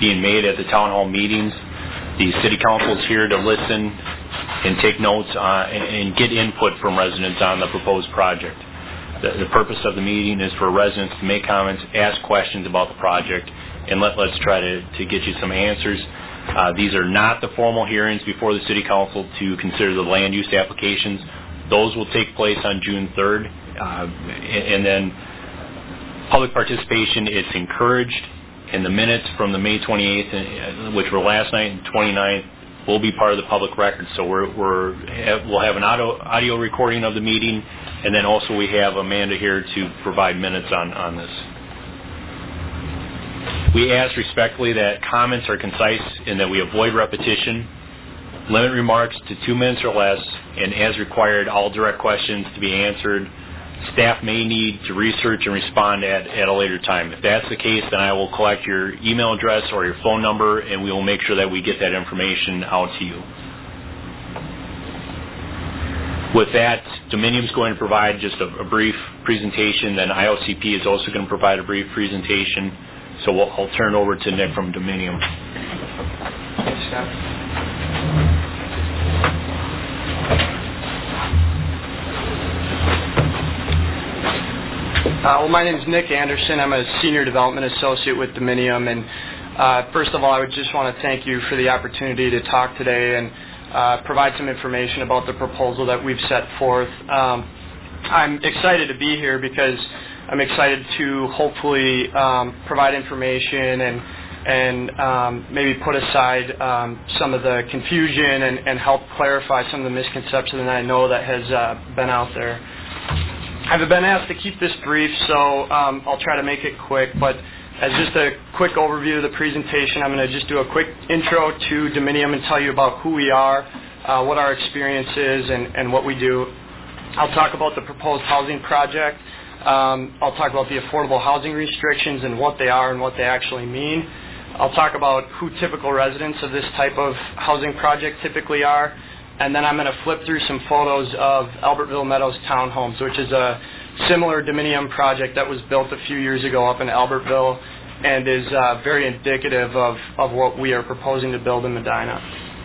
being made at the town hall meetings. The City Council is here to listen and take notes and get input from residents on the proposed project. The purpose of the meeting is for residents to make comments, ask questions about the project, and let's try to get you some answers. These are not the formal hearings before the City Council to consider the land use applications. Those will take place on June 3rd. And then public participation, it's encouraged. And the minutes from the May 28th, which were last night, and 29th, will be part of the public record. So we'll have an audio recording of the meeting, and then also we have Amanda here to provide minutes on this. We ask respectfully that comments are concise and that we avoid repetition, limit remarks to 2 minutes or less, and as required, all direct questions to be answered. Staff may need to research and respond at a later time. If that's the case, then I will collect your email address or your phone number, and we will make sure that we get that information out to you. With that, Dominium's going to provide just a brief presentation, then IOCP is also going to provide a brief presentation. So I'll turn over to Nick from Dominium. Thanks, Scott. Well, my name is Nick Anderson. I'm a Senior Development Associate with Dominium. And first of all, I would just want to thank you for the opportunity to talk today and provide some information about the proposal that we've set forth. I'm excited to be here because I'm excited to hopefully provide information and maybe put aside some of the confusion and help clarify some of the misconceptions that I know that has been out there. I've been asked to keep this brief, so I'll try to make it quick, but as just a quick overview of the presentation, I'm going to just do a quick intro to Dominium and tell you about who we are, what our experience is, and what we do. I'll talk about the proposed housing project. I'll talk about the affordable housing restrictions and what they are and what they actually mean. I'll talk about who typical residents of this type of housing project typically are. And then I'm going to flip through some photos of Albertville Meadows Townhomes, which is a similar Dominium project that was built a few years ago up in Albertville and is very indicative of what we are proposing to build in Medina.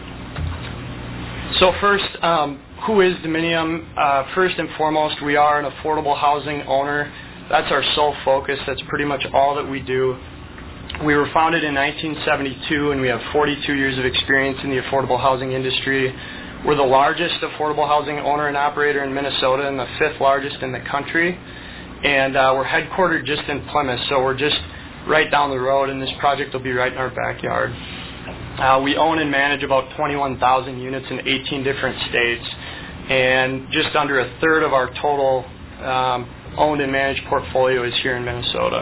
So first, who is Dominium? First and foremost, we are an affordable housing owner. That's our sole focus. That's pretty much all that we do. We were founded in 1972, and we have 42 years of experience in the affordable housing industry. We're the largest affordable housing owner and operator in Minnesota and the 5th largest in the country. And we're headquartered just in Plymouth, so we're just right down the road, and this project will be right in our backyard. We own and manage about 21,000 units in 18 different states, and just under a third of our total owned and managed portfolio is here in Minnesota.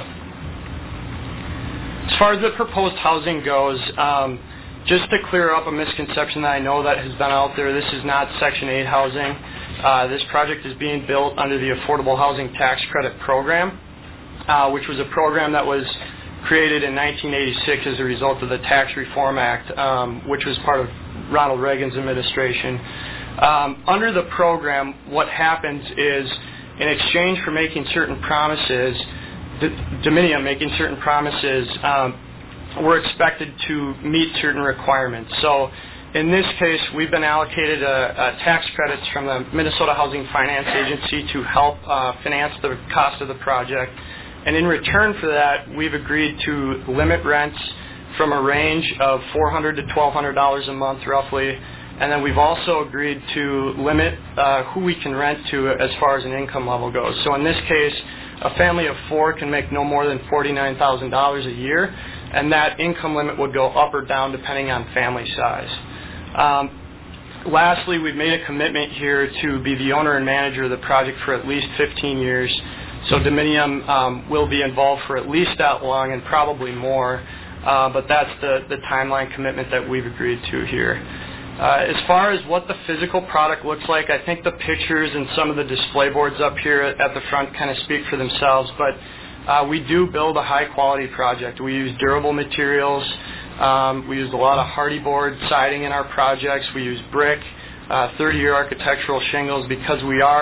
As far as the proposed housing goes, just to clear up a misconception that I know that has been out there, this is not Section 8 housing. This project is being built under the Affordable Housing Tax Credit Program, which was a program that was created in 1986 as a result of the Tax Reform Act, which was part of Ronald Reagan's administration. Under the program, what happens is, in exchange for making certain promises, Dominium making certain promises, we're expected to meet certain requirements. So in this case, we've been allocated tax credits from the Minnesota Housing Finance Agency to help finance the cost of the project. And in return for that, we've agreed to limit rents from a range of $400 to $1,200 a month roughly. And then we've also agreed to limit who we can rent to as far as an income level goes. So in this case, a family of 4 can make no more than $49,000 a year, and that income limit would go up or down depending on family size. Lastly, we've made a commitment here to be the owner and manager of the project for at least 15 years. So Dominium will be involved for at least that long and probably more, but that's the timeline commitment that we've agreed to here. As far as what the physical product looks like, I think the pictures and some of the display boards up here at the front kind of speak for themselves, but we do build a high-quality project. We use durable materials. We use a lot of hardy board siding in our projects. We use brick, 30-year architectural shingles because we are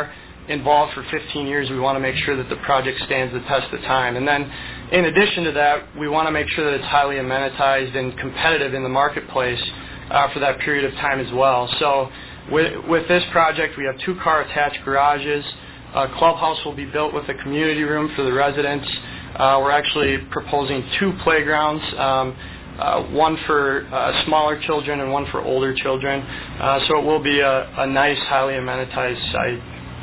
involved for 15 years, we want to make sure that the project stands the test of time. And then in addition to that, we want to make sure that it's highly amenitized and competitive in the marketplace for that period of time as well. So with this project, we have 2 car attached garages. A clubhouse will be built with a community room for the residents. We're actually proposing 2 playgrounds, one for smaller children and one for older children. So it will be a nice, highly amenitized site.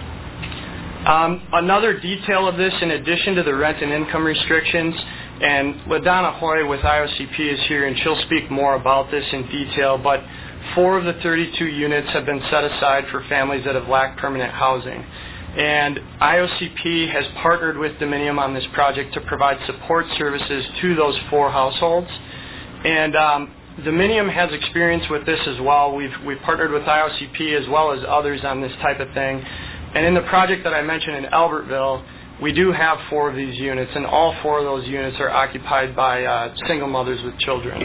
Another detail of this, in addition to the rent and income restrictions, and LaDonna Hoy with IOCP is here, and she'll speak more about this in detail, but 4 of the 32 units have been set aside for families that have lacked permanent housing. And IOCP has partnered with Dominium on this project to provide support services to those 4 households. And Dominium has experience with this as well. We've partnered with IOCP as well as others on this type of thing. And in the project that I mentioned in Albertville, we do have 4 of these units, and all 4 of those units are occupied by single mothers with children.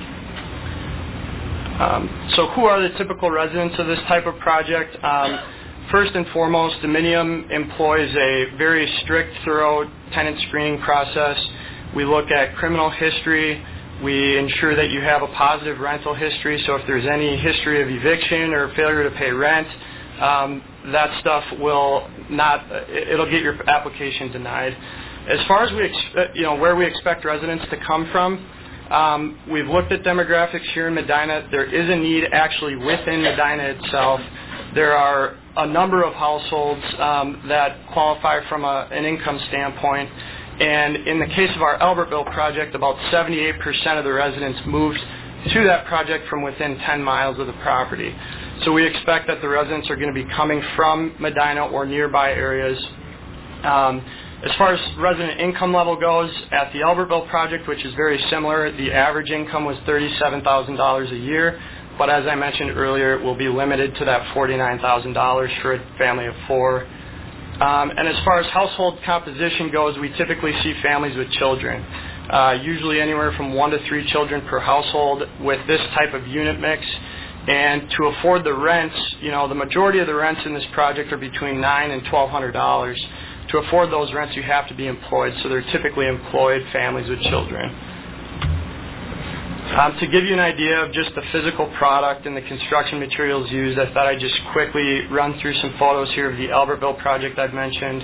So who are the typical residents of this type of project? First and foremost, Dominium employs a very strict, thorough tenant screening process. We look at criminal history. We ensure that you have a positive rental history, so if there's any history of eviction or failure to pay rent, that stuff will not, it'll get your application denied. As far as where we expect residents to come from, we've looked at demographics here in Medina. There is a need actually within Medina itself. There are a number of households that qualify from an income standpoint. And in the case of our Albertville project, about 78% of the residents moved to that project from within 10 miles of the property. So we expect that the residents are going to be coming from Medina or nearby areas. As far as resident income level goes, at the Albertville project, which is very similar, the average income was $37,000 a year. But as I mentioned earlier, it will be limited to that $49,000 for a family of 4. And as far as household composition goes, we typically see families with children, usually anywhere from 1 to 3 children per household with this type of unit mix. And to afford the rents, the majority of the rents in this project are between $900 and $1,200. To afford those rents, you have to be employed, so they're typically employed families with children. To give you an idea of just the physical product and the construction materials used, I thought I'd just quickly run through some photos here of the Albertville project I've mentioned.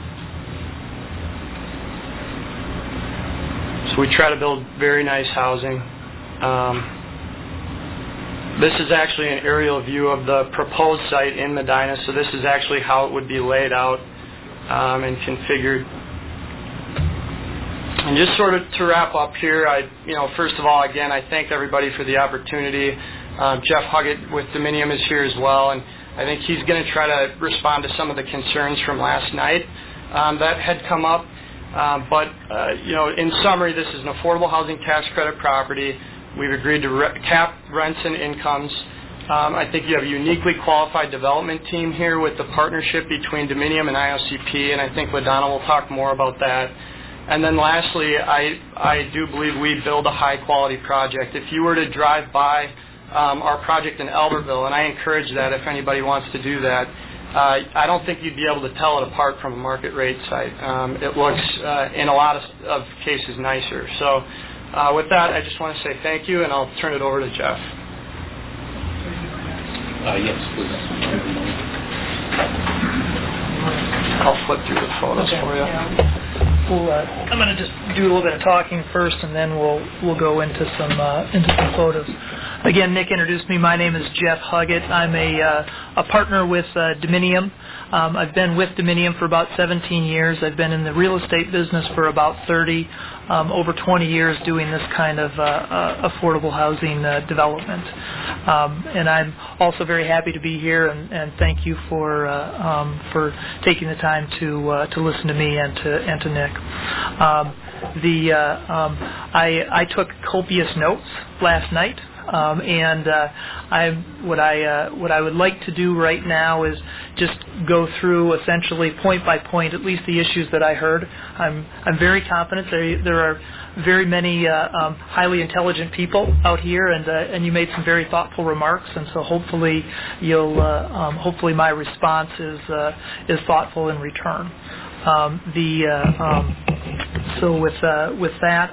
So we try to build very nice housing. This is actually an aerial view of the proposed site in Medina, so this is actually how it would be laid out and configured. And just sort of to wrap up here, first of all, again, I thank everybody for the opportunity. Jeff Huggett with Dominium is here as well, and I think he's going to try to respond to some of the concerns from last night that had come up. But in summary, this is an affordable housing tax credit property. We've agreed to cap rents and incomes. I think you have a uniquely qualified development team here with the partnership between Dominium and IOCP, and I think LaDonna will talk more about that. And then lastly, I do believe we build a high-quality project. If you were to drive by our project in Albertville, and I encourage that if anybody wants to do that, I don't think you'd be able to tell it apart from a market rate site. It looks, in a lot of cases, nicer. So with that, I just want to say thank you, and I'll turn it over to Jeff. Yes, please. I'll flip through the photos for you. I'm going to just do a little bit of talking first, and then we'll go into some photos. Again, Nick introduced me. My name is Jeff Huggett. I'm a partner with Dominium. I've been with Dominium for about 17 years. I've been in the real estate business for about 30, over 20 years doing this kind of affordable housing development. And I'm also very happy to be here, and thank you for taking the time to listen to me and to Nick. I took copious notes last night What I would like to do right now is just go through essentially point by point, at least the issues that I heard. I'm very confident there are very many highly intelligent people out here, and you made some very thoughtful remarks, and so hopefully hopefully my response is thoughtful in return. So with that,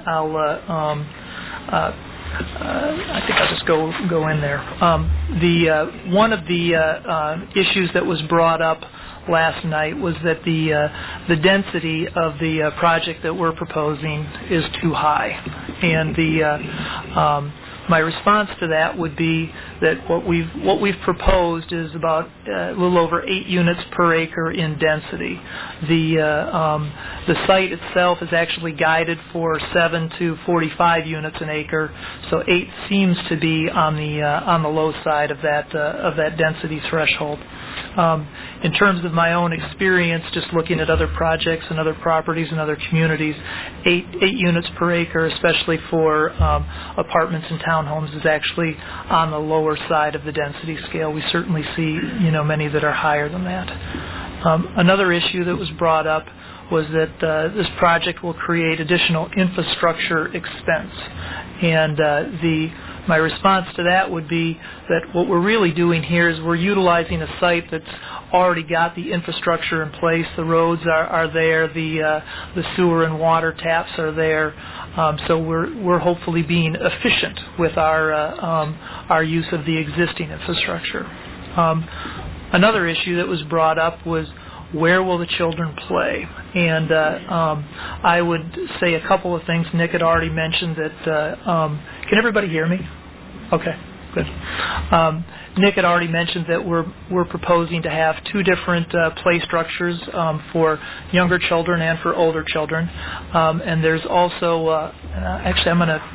I think I'll just go in there. One of the issues that was brought up last night was that the density of the project that we're proposing is too high, and my response to that would be that what we've proposed is about a little over 8 units per acre in density. The site itself is actually guided for 7 to 45 units an acre, so 8 seems to be on the low side of that density threshold. In terms of my own experience, just looking at other projects and other properties and other communities, 8 units per acre, especially for apartments and townhomes, is actually on the lower side of the density scale. We certainly see, many that are higher than that. Another issue that was brought up was that this project will create additional infrastructure expense, and my response to that would be that what we're really doing here is we're utilizing a site that's already got the infrastructure in place. The roads are there, the sewer and water taps are there, so we're hopefully being efficient with our use of the existing infrastructure. Another issue that was brought up was, where will the children play? And I would say a couple of things. Nick had already mentioned that. Can everybody hear me? Okay, good. Nick had already mentioned that we're proposing to have 2 different play structures for younger children and for older children. And there's also, actually, I'm going to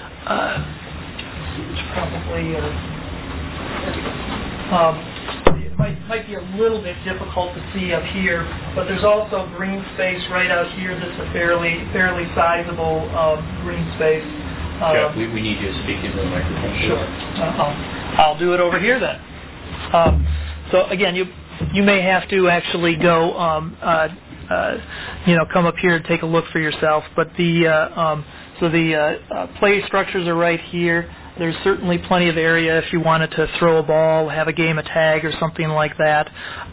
probably. It might be a little bit difficult to see up here, but there's also green space right out here that's a fairly sizable green space. Jeff, we need you to speak into the microphone. Sure. I'll do it over here then. So again, you may have to actually go, come up here and take a look for yourself. But the play structures are right here. There's certainly plenty of area if you wanted to throw a ball, have a game of tag or something like that.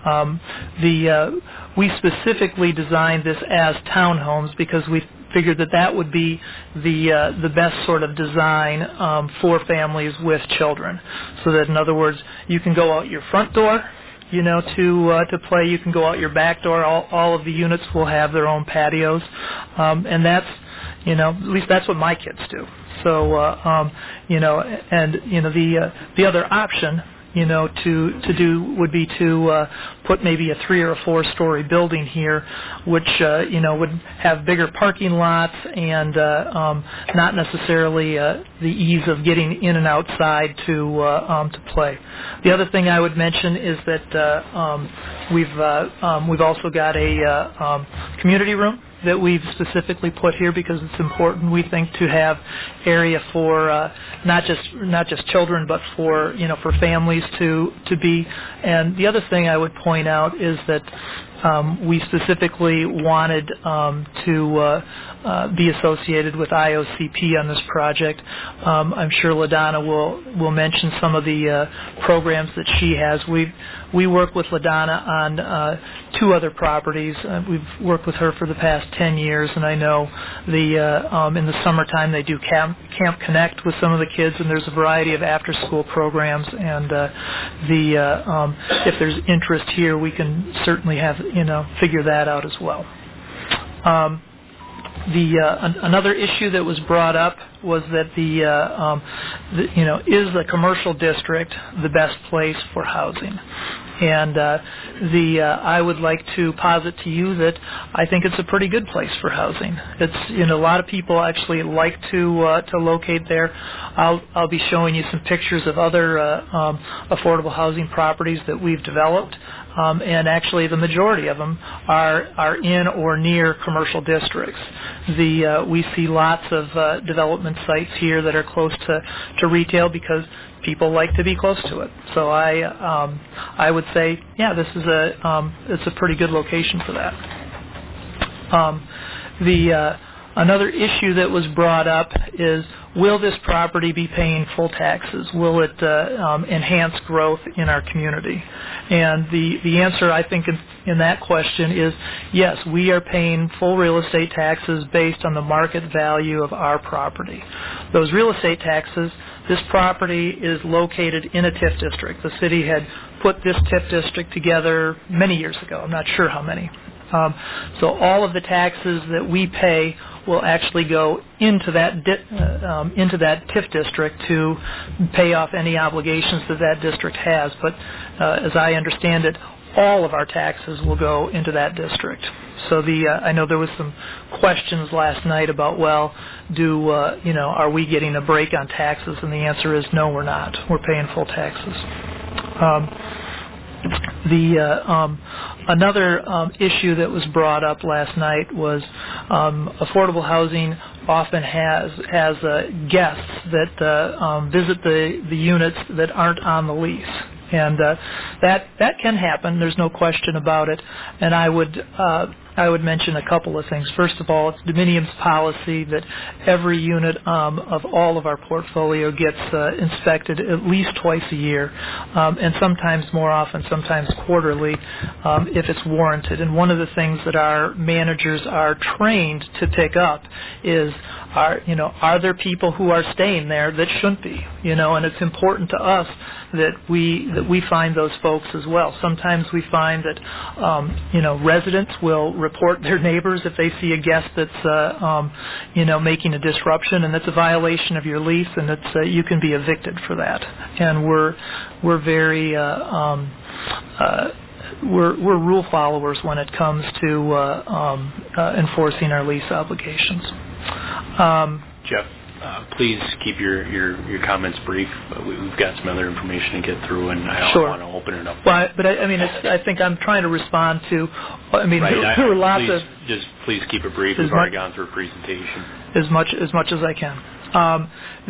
We specifically designed this as townhomes because we figured that would be the best sort of design for families with children. So that, in other words, you can go out your front door, to play. You can go out your back door. All of the units will have their own patios, and that's, at least that's what my kids do. So, the other option, to do would be to put maybe a 3 or 4 story building here, which, would have bigger parking lots and not necessarily the ease of getting in and outside to play. The other thing I would mention is that we've also got a community room that we've specifically put here because it's important, we think, to have area for not just children, but for families to be. And the other thing I would point out is that we specifically wanted to be associated with IOCP on this project. I'm sure LaDonna will mention some of the programs that she has. We work with LaDonna on 2 other properties. We've worked with her for the past 10 years, and I know in the summertime they do Camp Connect with some of the kids, and there's a variety of after-school programs. And if there's interest here, we can certainly figure that out as well. Another issue that was brought up was that is the commercial district the best place for housing? And I would like to posit to you that I think it's a pretty good place for housing. It's, a lot of people actually like to locate there. I'll be showing you some pictures of other affordable housing properties that we've developed. And actually the majority of them are in or near commercial districts. We see lots of development sites here that are close to retail because people like to be close to it. So I would say, yeah, this is it's a pretty good location for that. Another issue that was brought up is, will this property be paying full taxes? Will it enhance growth in our community? And the answer, I think, in that question is yes, we are paying full real estate taxes based on the market value of our property. Those real estate taxes, this property is located in a TIF district. The city had put this TIF district together many years ago. I'm not sure how many. So all of the taxes that we pay will actually go into that TIF district to pay off any obligations that district has. But as I understand it, all of our taxes will go into that district. So I know there was some questions last night about, well, are we getting a break on taxes? And the answer is no, we're not. We're paying full taxes. Another issue that was brought up last night was affordable housing often has guests that visit the units that aren't on the lease. And that can happen. There's no question about it. And I would mention a couple of things. First of all, it's Dominium's policy that every unit of all of our portfolio gets inspected at least twice a year, and sometimes more often, sometimes quarterly, if it's warranted. And one of the things that our managers are trained to pick up is, are there people who are staying there that shouldn't be? And it's important to us that we find those folks as well. Sometimes we find that residents will report their neighbors if they see a guest that's making a disruption, and that's a violation of your lease, and it's you can be evicted for that. And we're very we're rule followers when it comes to enforcing our lease obligations. Jeff, please keep your comments brief. We've got some other information to get through, and I don't want to open it up. Well, but I think I'm trying to respond to. Right. There were lots of. Just please keep it brief. We've already gone through a presentation. As much as I can.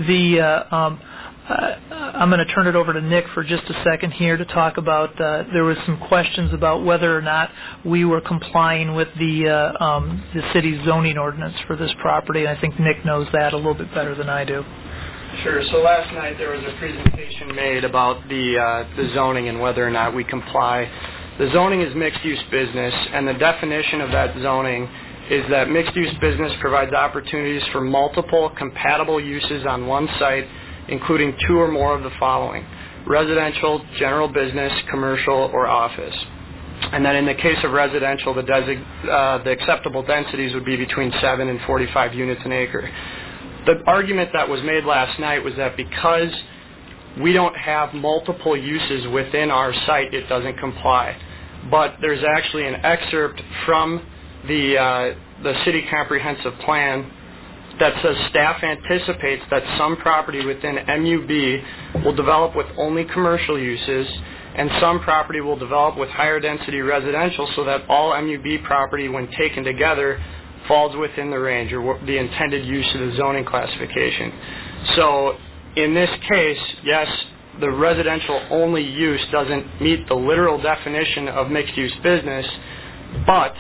I'm going to turn it over to Nick for just a second here to talk about. There was some questions about whether or not we were complying with the city's zoning ordinance for this property. I think Nick knows that a little bit better than I do. Sure. So last night there was a presentation made about the zoning and whether or not we comply. The zoning is mixed-use business, and the definition of that zoning is that mixed-use business provides opportunities for multiple compatible uses on one site, including two or more of the following: residential, general business, commercial, or office. And then in the case of residential, the acceptable densities would be between 7 and 45 units an acre. The argument that was made last night was that because we don't have multiple uses within our site, it doesn't comply. But there's actually an excerpt from the city comprehensive plan that says staff anticipates that some property within MUB will develop with only commercial uses, and some property will develop with higher density residential, so that all MUB property, when taken together, falls within the range or the intended use of the zoning classification. So in this case, yes, the residential only use doesn't meet the literal definition of mixed use business, but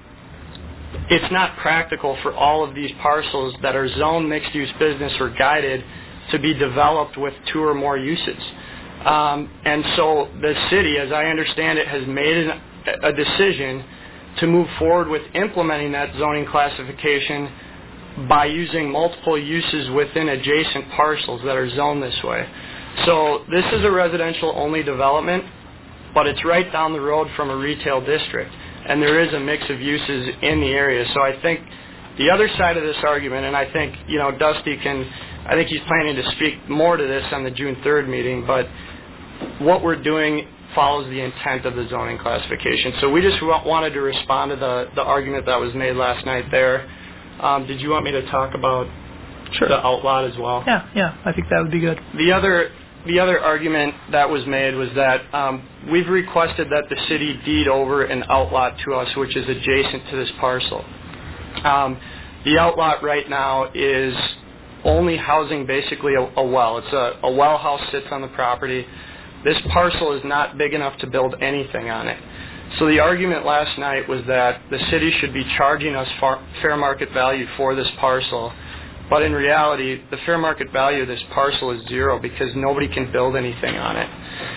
it's not practical for all of these parcels that are zoned mixed-use business or guided to be developed with two or more uses. And so the city, as I understand it, has made a decision to move forward with implementing that zoning classification by using multiple uses within adjacent parcels that are zoned this way. So this is a residential-only development, but it's right down the road from a retail district. And there is a mix of uses in the area. So I think the other side of this argument, and I think, Dusty I think he's planning to speak more to this on the June 3rd meeting, but what we're doing follows the intent of the zoning classification. So we just wanted to respond to the argument that was made last night there. Did you want me to talk about the outlot as well? Yeah, I think that would be good. The other argument that was made was that we've requested that the city deed over an outlot to us, which is adjacent to this parcel. The outlot right now is only housing basically a well. It's a well house sits on the property. This parcel is not big enough to build anything on it. So the argument last night was that the city should be charging us fair market value for this parcel, but in reality, the fair market value of this parcel is zero because nobody can build anything on it.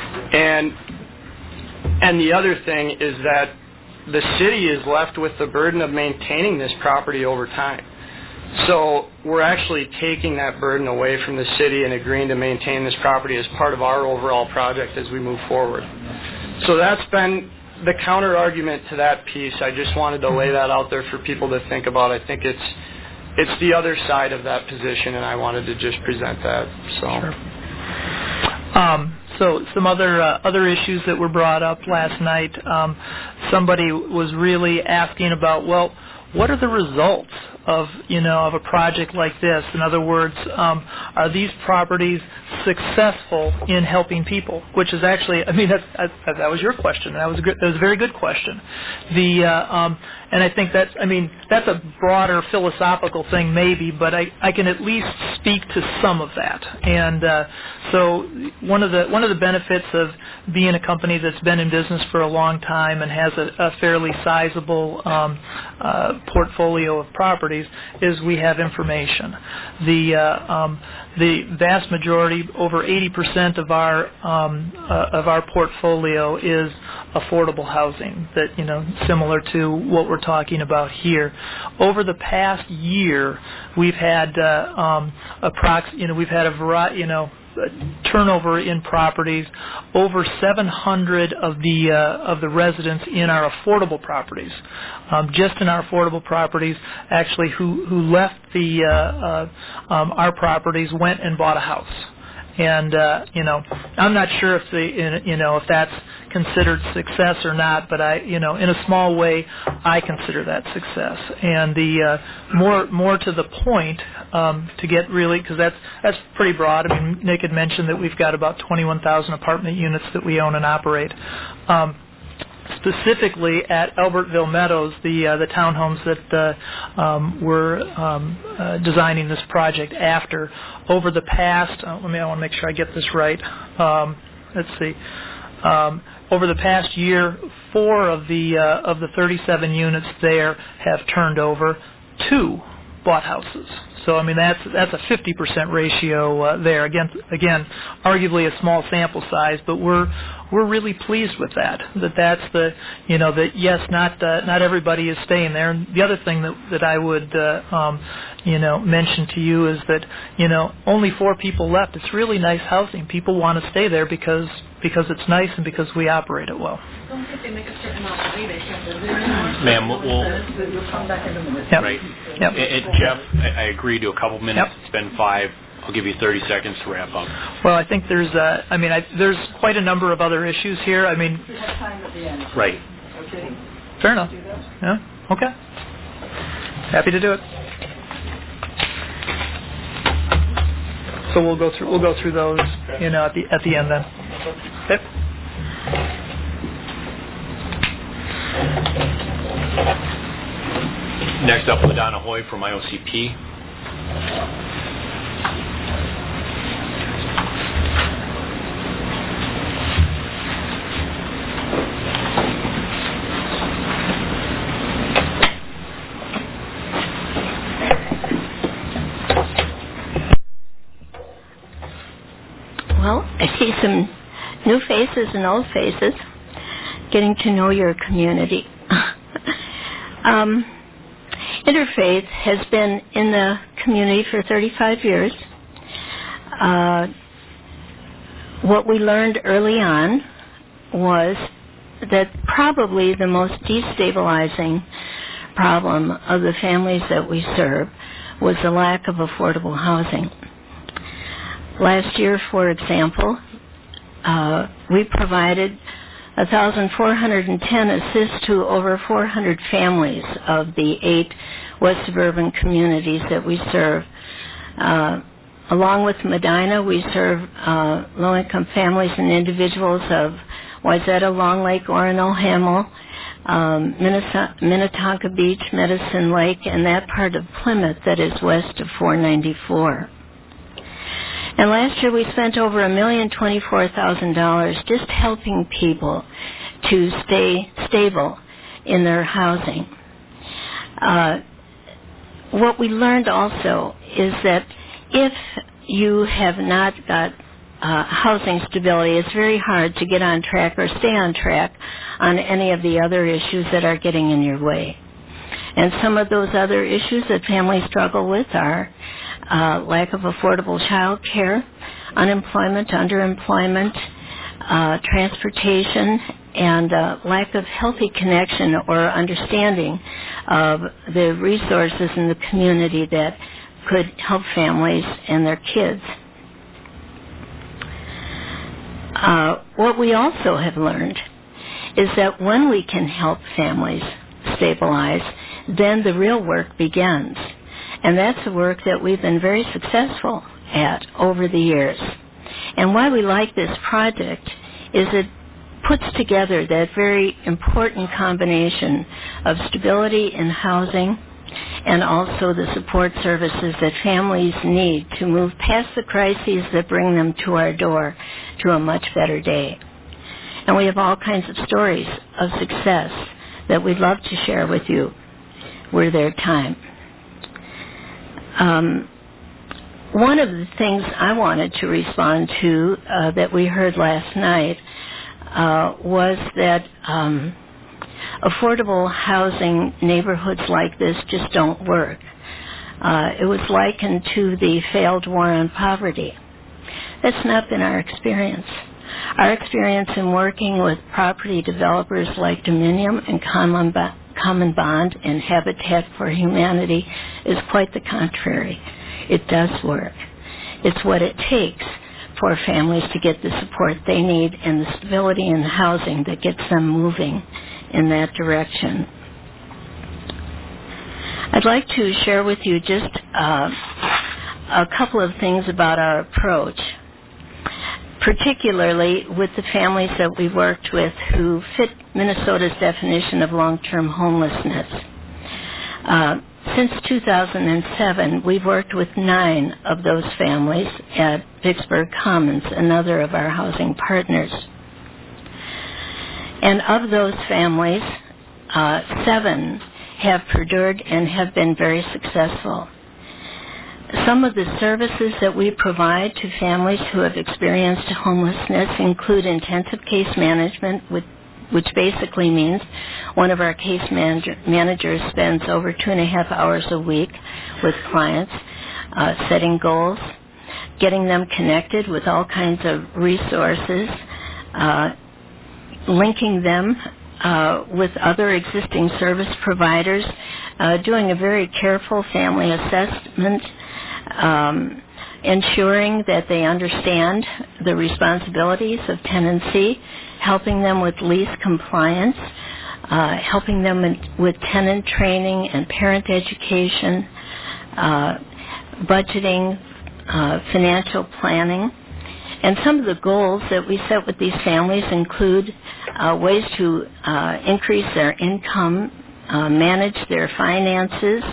And the other thing is that the city is left with the burden of maintaining this property over time. So we're actually taking that burden away from the city and agreeing to maintain this property as part of our overall project as we move forward. So that's been the counter argument to that piece. I just wanted to lay that out there for people to think about. I think it's the other side of that position, and I wanted to just present that. So some other issues that were brought up last night. Somebody was really asking about, well, what are the results of a project like this? In other words, are these properties successful in helping people? Which is actually, I mean, that was your question. That was a very good question. And I think that's a broader philosophical thing maybe, but I can at least speak to some of that. And so one of the benefits of being a company that's been in business for a long time and has a fairly sizable portfolio of properties is we have information. The vast majority, over 80% of our portfolio is affordable housing, that similar to what we're talking about here. Over the past year, we've had we've had a variety, turnover in properties. Over 700 of the residents in our affordable properties, just in our affordable properties, actually who left our properties went and bought a house. And I'm not sure if that's considered success or not, but in a small way, I consider that success. And the more to the point, to get really, because that's pretty broad. I mean, Nick had mentioned that we've got about 21,000 apartment units that we own and operate. Specifically at Albertville Meadows, the townhomes that we're designing this project after, over the past, I want to make sure I get this right. Let's see. Over the past year, 4 of the 37 units there have turned over. 2 bought houses. So I mean that's a 50% ratio there. Again, arguably a small sample size, but we're really pleased with that. That's the that yes, not everybody is staying there. And the other thing that I would mention to you is that only 4 people left. It's really nice housing. People want to stay there because it's nice and because we operate it well. Don't think they make a certain amount of money. They can't live there anymore. You'll come back in a minute. Yep. Right. Yep. Jeff, I agree to a couple minutes. Yep. It's been 5. I'll give you 30 seconds to wrap up. Well, I think there's there's quite a number of other issues here. I mean, we have time at the end. Right. Okay. Fair enough. Yeah. Okay. Happy to do it. So we'll go through those, at the end then. Yep. Next up, LaDonna Hoy from IOCP. Well, I see some new faces and old faces, getting to know your community. Interfaith has been in the community for 35 years. What we learned early on was that probably the most destabilizing problem of the families that we serve was the lack of affordable housing. Last year, for example, we provided 1,410 assists to over 400 families of the 8 West suburban communities that we serve. Along with Medina, we serve low-income families and individuals of Wayzata, Long Lake, Orono, Hamel, Minnetonka Beach, Medicine Lake, and that part of Plymouth that is west of 494. And last year we spent over $1,024,000 just helping people to stay stable in their housing. What we learned also is that if you have not got housing stability, it's very hard to get on track or stay on track on any of the other issues that are getting in your way. And some of those other issues that families struggle with are lack of affordable child care, unemployment, underemployment, transportation, and lack of healthy connection or understanding of the resources in the community that could help families and their kids. What we also have learned is that when we can help families stabilize, then the real work begins. And that's the work that we've been very successful at over the years. And why we like this project is it puts together that very important combination of stability in housing and also the support services that families need to move past the crises that bring them to our door to a much better day. And we have all kinds of stories of success that we'd love to share with you were there time. One of the things I wanted to respond to that we heard last night was that affordable housing neighborhoods like this just don't work. It was likened to the failed war on poverty. That's not been our experience. Our experience in working with property developers like Dominium and Common Bond and Habitat for Humanity is quite the contrary. It does work. It's what it takes for families to get the support they need and the stability in housing that gets them moving in that direction. I'd like to share with you just a couple of things about our approach, particularly with the families that we worked with who fit Minnesota's definition of long-term homelessness. Since 2007, we've worked with 9 of those families at Vicksburg Commons, another of our housing partners. And of those families, 7 have perdured and have been very successful. Some of the services that we provide to families who have experienced homelessness include intensive case management, which basically means one of our case managers spends over 2.5 hours a week with clients, setting goals, getting them connected with all kinds of resources, linking them with other existing service providers, doing a very careful family assessment, ensuring that they understand the responsibilities of tenancy, helping them with lease compliance, helping them with tenant training and parent education, budgeting, financial planning. And some of the goals that we set with these families include ways to increase their income, manage their finances,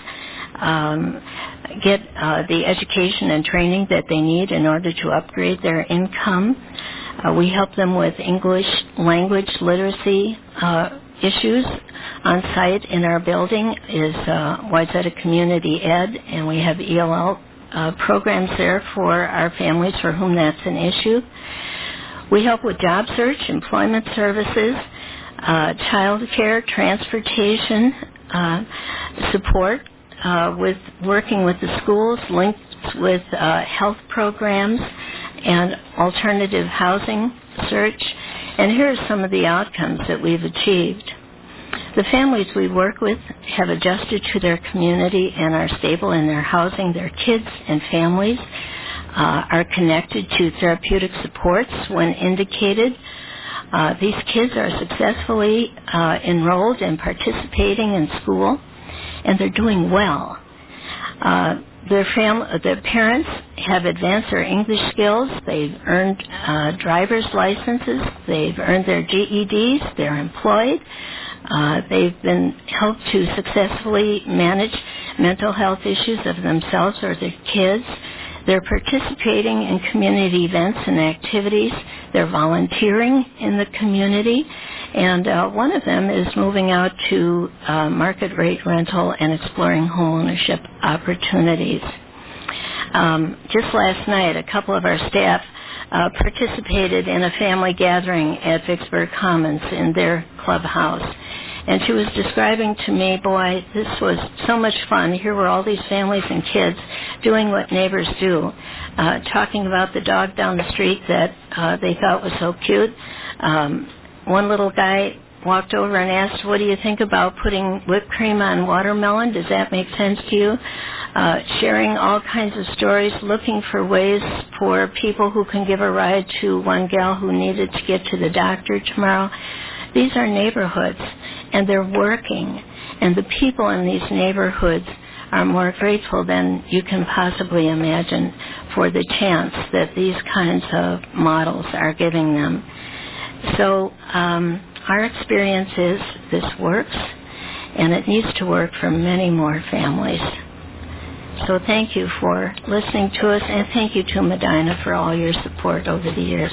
get the education and training that they need in order to upgrade their income. We help them with English language literacy issues. On site in our building is Wayzata Community Ed, and we have ELL programs there for our families for whom that's an issue. We help with job search, employment services, child care, transportation, support, with working with the schools, links with health programs, and alternative housing search. And here are some of the outcomes that we've achieved. The families we work with have adjusted to their community and are stable in their housing, their kids and families are connected to therapeutic supports when indicated. These kids are successfully enrolled and participating in school, and they're doing well. Their parents have advanced their English skills. They've earned driver's licenses. They've earned their GEDs. They're employed. They've been helped to successfully manage mental health issues of themselves or their kids. They're participating in community events and activities. They're volunteering in the community. And one of them is moving out to market rate rental and exploring homeownership opportunities. Just last night, a couple of our staff participated in a family gathering at Vicksburg Commons in their clubhouse. And she was describing to me, boy, this was so much fun. Here were all these families and kids doing what neighbors do, talking about the dog down the street that they thought was so cute. One little guy walked over and asked, what do you think about putting whipped cream on watermelon? Does that make sense to you? Sharing all kinds of stories, looking for ways for people who can give a ride to one gal who needed to get to the doctor tomorrow. These are neighborhoods, and they're working, and the people in these neighborhoods are more grateful than you can possibly imagine for the chance that these kinds of models are giving them. So our experience is this works, and it needs to work for many more families. So thank you for listening to us, and thank you to Medina for all your support over the years.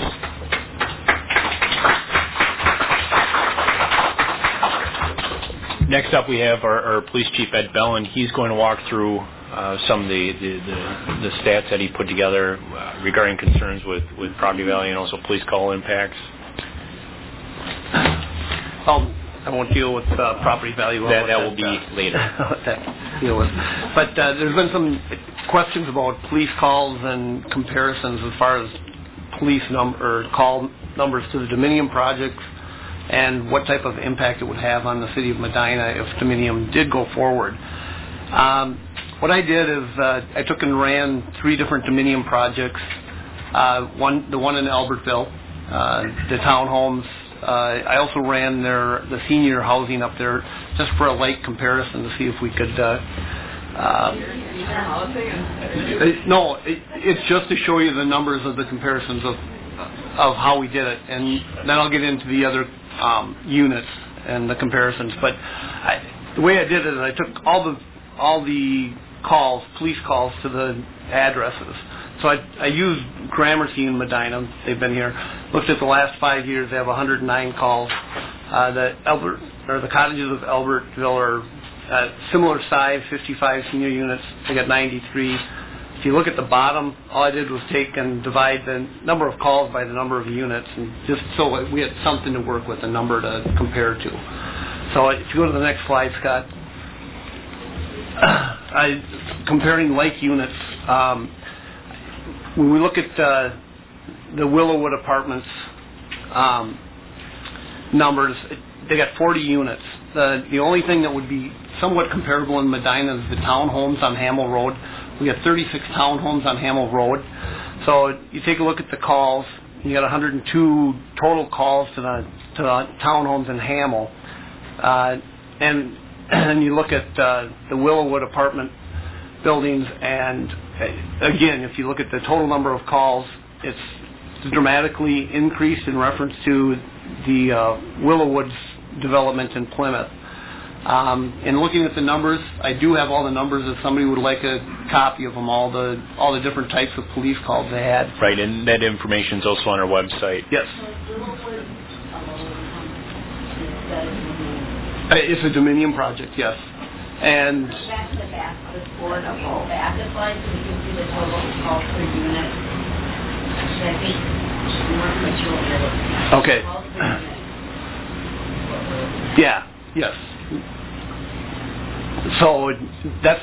Next up, we have our Police Chief, Ed Bellin. He's going to walk through some of the stats that he put together regarding concerns with property value and also police call impacts. I won't deal with property value. That will be later. But there's been some questions about police calls and comparisons as far as police call numbers to the Dominium projects and what type of impact it would have on the city of Medina if Dominium did go forward. What I did is I took and ran 3 different Dominium projects. The one in Albertville, the townhomes. I also ran the senior housing up there just for a light comparison to see if we could. No, it's just to show you the numbers of the comparisons of how we did it, and then I'll get into the other units and the comparisons. But the way I did it is I took all the calls, police calls to the addresses. So I used Gramercy in Medina. They've been here. Looked at the last 5 years. They have 109 calls. The cottages of Albertville are similar size, 55 senior units. They got 93. If you look at the bottom, all I did was take and divide the number of calls by the number of units, and just so we had something to work with, a number to compare to. So if you go to the next slide, Scott, comparing like units. When we look at the Willowwood Apartments numbers, they got 40 units. The only thing that would be somewhat comparable in Medina is the townhomes on Hamel Road. We got 36 townhomes on Hamel Road. So you take a look at the calls. You got 102 total calls to the townhomes in Hamel, and you look at the Willowwood apartment buildings, and again, if you look at the total number of calls, it's dramatically increased in reference to the Willowwoods development in Plymouth. And looking at the numbers, I do have all the numbers if somebody would like a copy of them, all the different types of police calls they had. Right, and that information is also on our website. Yes. It's a Dominium project, yes. And Back to the back of the board, the whole back of the slide, so we can see the total calls per unit. Should I be more mature? okay. Yeah. Yes. So that's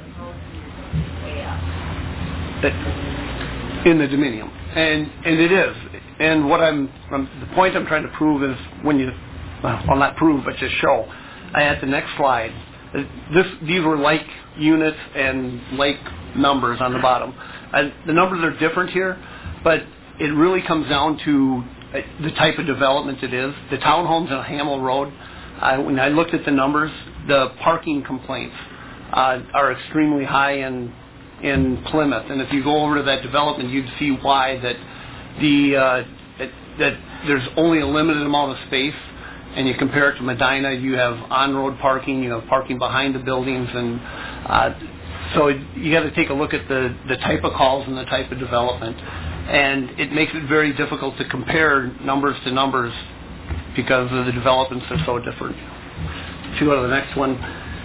in the Dominium, and it is. And what the point I'm trying to prove is well, not prove, but just show. I had the next slide. These were like units and like numbers on the bottom. the numbers are different here, but it really comes down to the type of development it is. The townhomes on Hamel Road, when I looked at the numbers, the parking complaints are extremely high in Plymouth, and if you go over to that development, you'd see why that that there's only a limited amount of space. And you compare it to Medina, you have on-road parking, you have parking behind the buildings, and so you got to take a look at the type of calls and the type of development. And it makes it very difficult to compare numbers to numbers because of the developments are so different. If you go to the next one,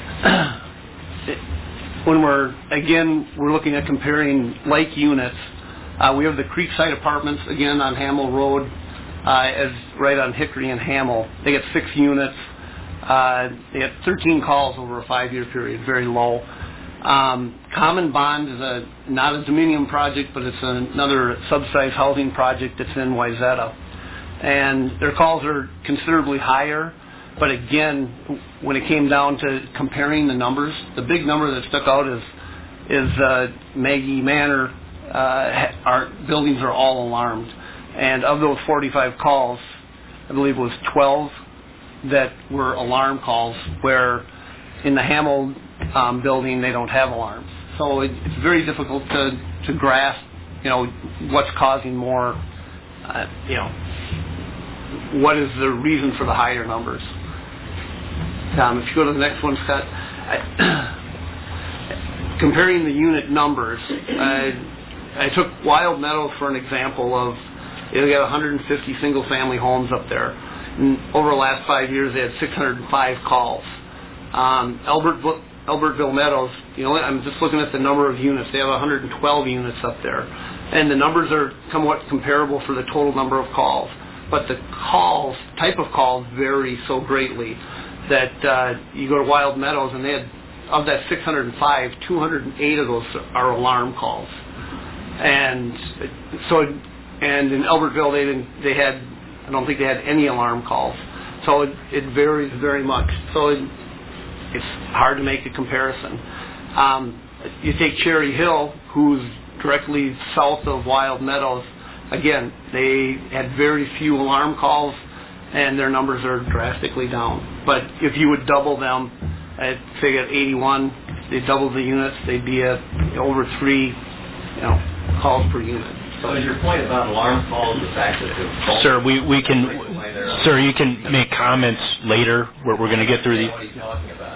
when we're looking at comparing like units, we have the Creekside Apartments, again, on Hamel Road, as right on Hickory and Hamel. They get 6 units. They had 13 calls over a 5-year period, very low. Common Bond is not a Dominion project, but it's another subsidized housing project that's in Wayzata. And their calls are considerably higher, but again, when it came down to comparing the numbers, the big number that stuck out is Maggie Manor. Our buildings are all alarmed. And of those 45 calls, I believe it was 12 that were alarm calls, where in the Hamel building they don't have alarms. So it's very difficult to grasp, what's causing more, what is the reason for the higher numbers. If you go to the next one, Scott, comparing the unit numbers, I took Wild Meadows for an example of. They got 150 single-family homes up there. And over the last 5 years, they had 605 calls. Albertville Meadows, I'm just looking at the number of units. They have 112 units up there. And the numbers are somewhat comparable for the total number of calls. But the type of calls vary so greatly that you go to Wild Meadows, and they had, of that 605, 208 of those are alarm calls. And so... And in Albertville, I don't think they had any alarm calls. So it varies very much. So it's hard to make a comparison. You take Cherry Hill, who's directly south of Wild Meadows. Again, they had very few alarm calls, and their numbers are drastically down. But if you would double them, say at 81, they double the units, they'd be at over 3, calls per unit. So is your point about alarm calls the fact that the Sir, we can, sir, you can make comments later. We're going to get through the. What he's talking about.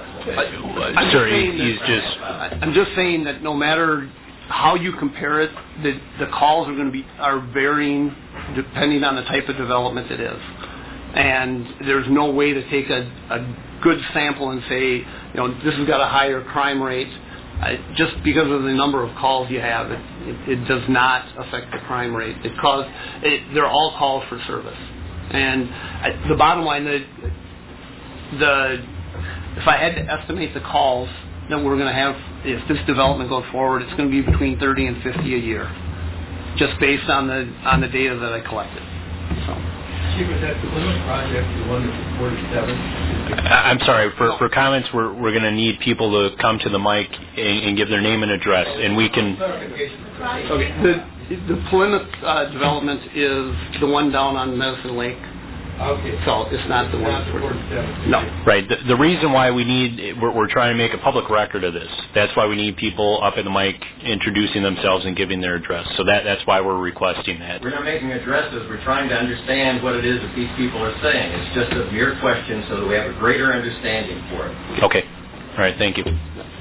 I'm just saying that no matter how you compare it, the calls are varying depending on the type of development it is, and there's no way to take a good sample and say, this has got a higher crime rate. Just because of the number of calls you have, it does not affect the crime rate. They're all calls for service. And the bottom line, if I had to estimate the calls that we're going to have, if this development goes forward, it's going to be between 30 and 50 a year, just based on the data that I collected. So. Was that the Plymouth project, the one that's 47? I'm sorry. For comments, we're going to need people to come to the mic and give their name and address, and we can. Okay. The Plymouth development is the one down on Medicine Lake. Okay. So it's not the one. No. Right. The reason why we're trying to make a public record of this. That's why we need people up at the mic introducing themselves and giving their address. So that's why we're requesting that. We're not making addresses. We're trying to understand what it is that these people are saying. It's just a mere question so that we have a greater understanding for it. Okay. All right. Thank you.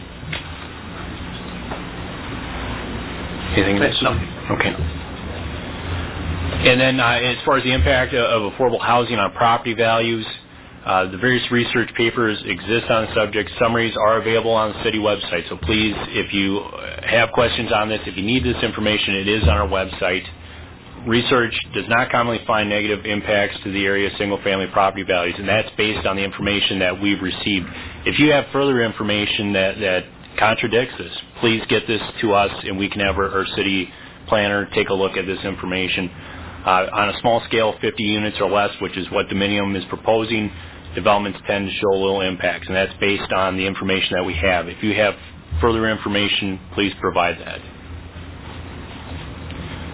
Anything else? No. Okay. And then as far as the impact of affordable housing on property values, the various research papers exist on the subject. Summaries are available on the city website. So please, if you have questions on this, if you need this information, it is on our website. Research does not commonly find negative impacts to the area's single-family property values, and that's based on the information that we've received. If you have further information that contradicts this, please get this to us, and we can have our city planner take a look at this information. On a small scale, 50 units or less, which is what Dominion is proposing, developments tend to show little impacts, and that's based on the information that we have. If you have further information, please provide that.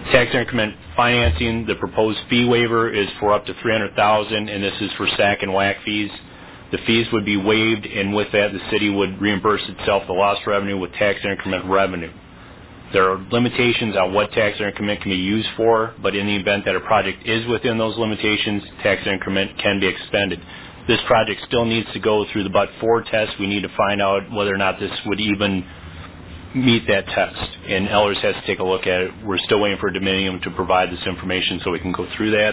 Tax increment financing, the proposed fee waiver is for up to $300,000, and this is for SAC and WAC fees. The fees would be waived, and with that, the city would reimburse itself the lost revenue with tax increment revenue. There are limitations on what tax increment can be used for, but in the event that a project is within those limitations, tax increment can be expended. This project still needs to go through the but-for test. We need to find out whether or not this would even meet that test, and Ellers has to take a look at it. We're still waiting for Dominium to provide this information so we can go through that.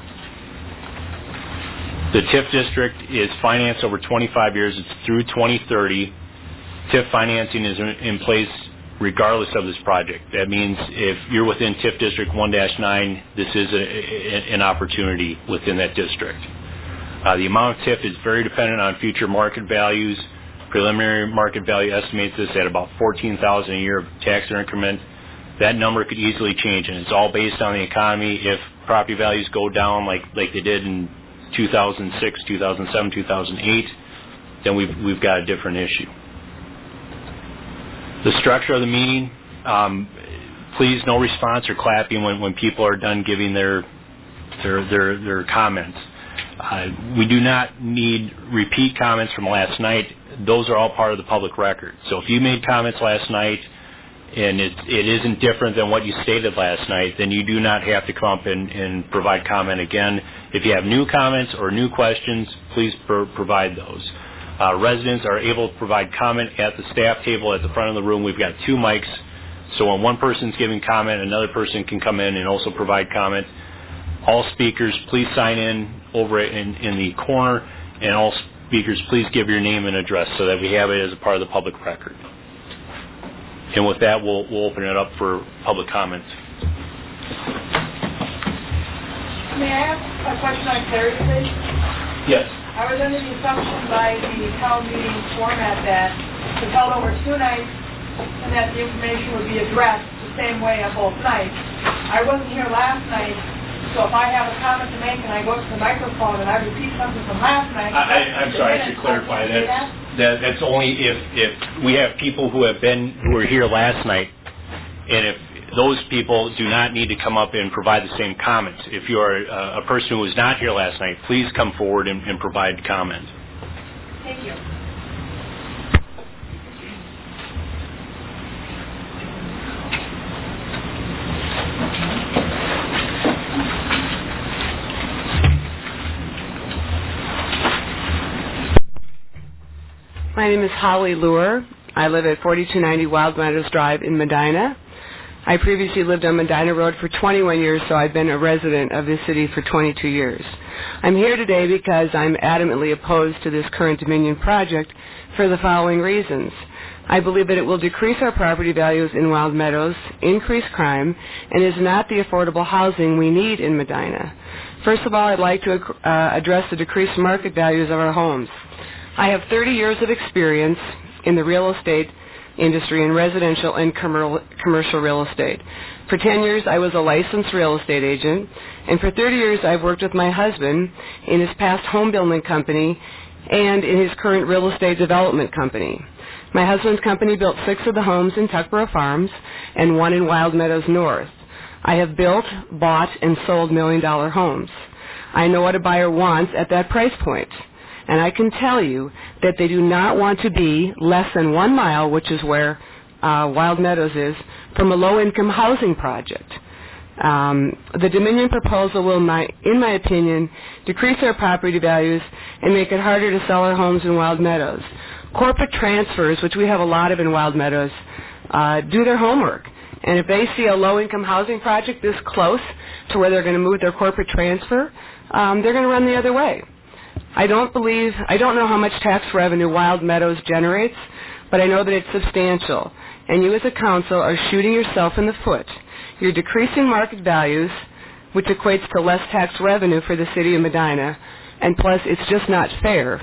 The TIF district is financed over 25 years. It's through 2030. TIF financing is in place regardless of this project. That means if you're within TIF District 1-9, this is an opportunity within that district. The amount of TIF is very dependent on future market values. Preliminary market value estimates this at about $14,000 a year of tax increment. That number could easily change, and it's all based on the economy. If property values go down like they did in 2006, 2007, 2008, then we've got a different issue. The structure of the meeting, please no response or clapping when people are done giving their comments. We do not need repeat comments from last night. Those are all part of the public record. So if you made comments last night and it isn't different than what you stated last night, then you do not have to come up and provide comment again. If you have new comments or new questions, please provide those. Residents are able to provide comment at the staff table at the front of the room. We've got 2 mics, so when one person's giving comment, another person can come in and also provide comment. All speakers, please sign in over in the corner, and all speakers, please give your name and address so that we have it as a part of the public record. And with that, we'll open it up for public comments. May I ask a question on clarity, please? Yes. I was under the assumption by the town meeting format that it's held over 2 nights and that the information would be addressed the same way on both nights. I wasn't here last night, so if I have a comment to make and I go up to the microphone and I repeat something from last night... I'm sorry, I should clarify that. That's only if we have people who were here last night, and if those people do not need to come up and provide the same comments. If you are a person who was not here last night, please come forward and provide comment. Thank you. My name is Holly Lure. I live at 4290 Wild Meadows Drive in Medina. I previously lived on Medina Road for 21 years, so I've been a resident of this city for 22 years. I'm here today because I'm adamantly opposed to this current Dominion project for the following reasons. I believe that it will decrease our property values in Wild Meadows, increase crime, and is not the affordable housing we need in Medina. First of all, I'd like to address the decreased market values of our homes. I have 30 years of experience in the real estate industry in residential and commercial real estate. For 10 years, I was a licensed real estate agent, and for 30 years, I've worked with my husband in his past home building company and in his current real estate development company. My husband's company built 6 of the homes in Tuckborough Farms and 1 in Wild Meadows North. I have built, bought, and sold $1 million homes. I know what a buyer wants at that price point. And I can tell you that they do not want to be less than 1 mile, which is where Wild Meadows is, from a low-income housing project. The Dominion proposal will, in my opinion, decrease our property values and make it harder to sell our homes in Wild Meadows. Corporate transfers, which we have a lot of in Wild Meadows, do their homework. And if they see a low-income housing project this close to where they're going to move their corporate transfer, they're going to run the other way. I don't know how much tax revenue Wild Meadows generates, but I know that it's substantial. And you as a council are shooting yourself in the foot. You're decreasing market values, which equates to less tax revenue for the city of Medina, and plus it's just not fair.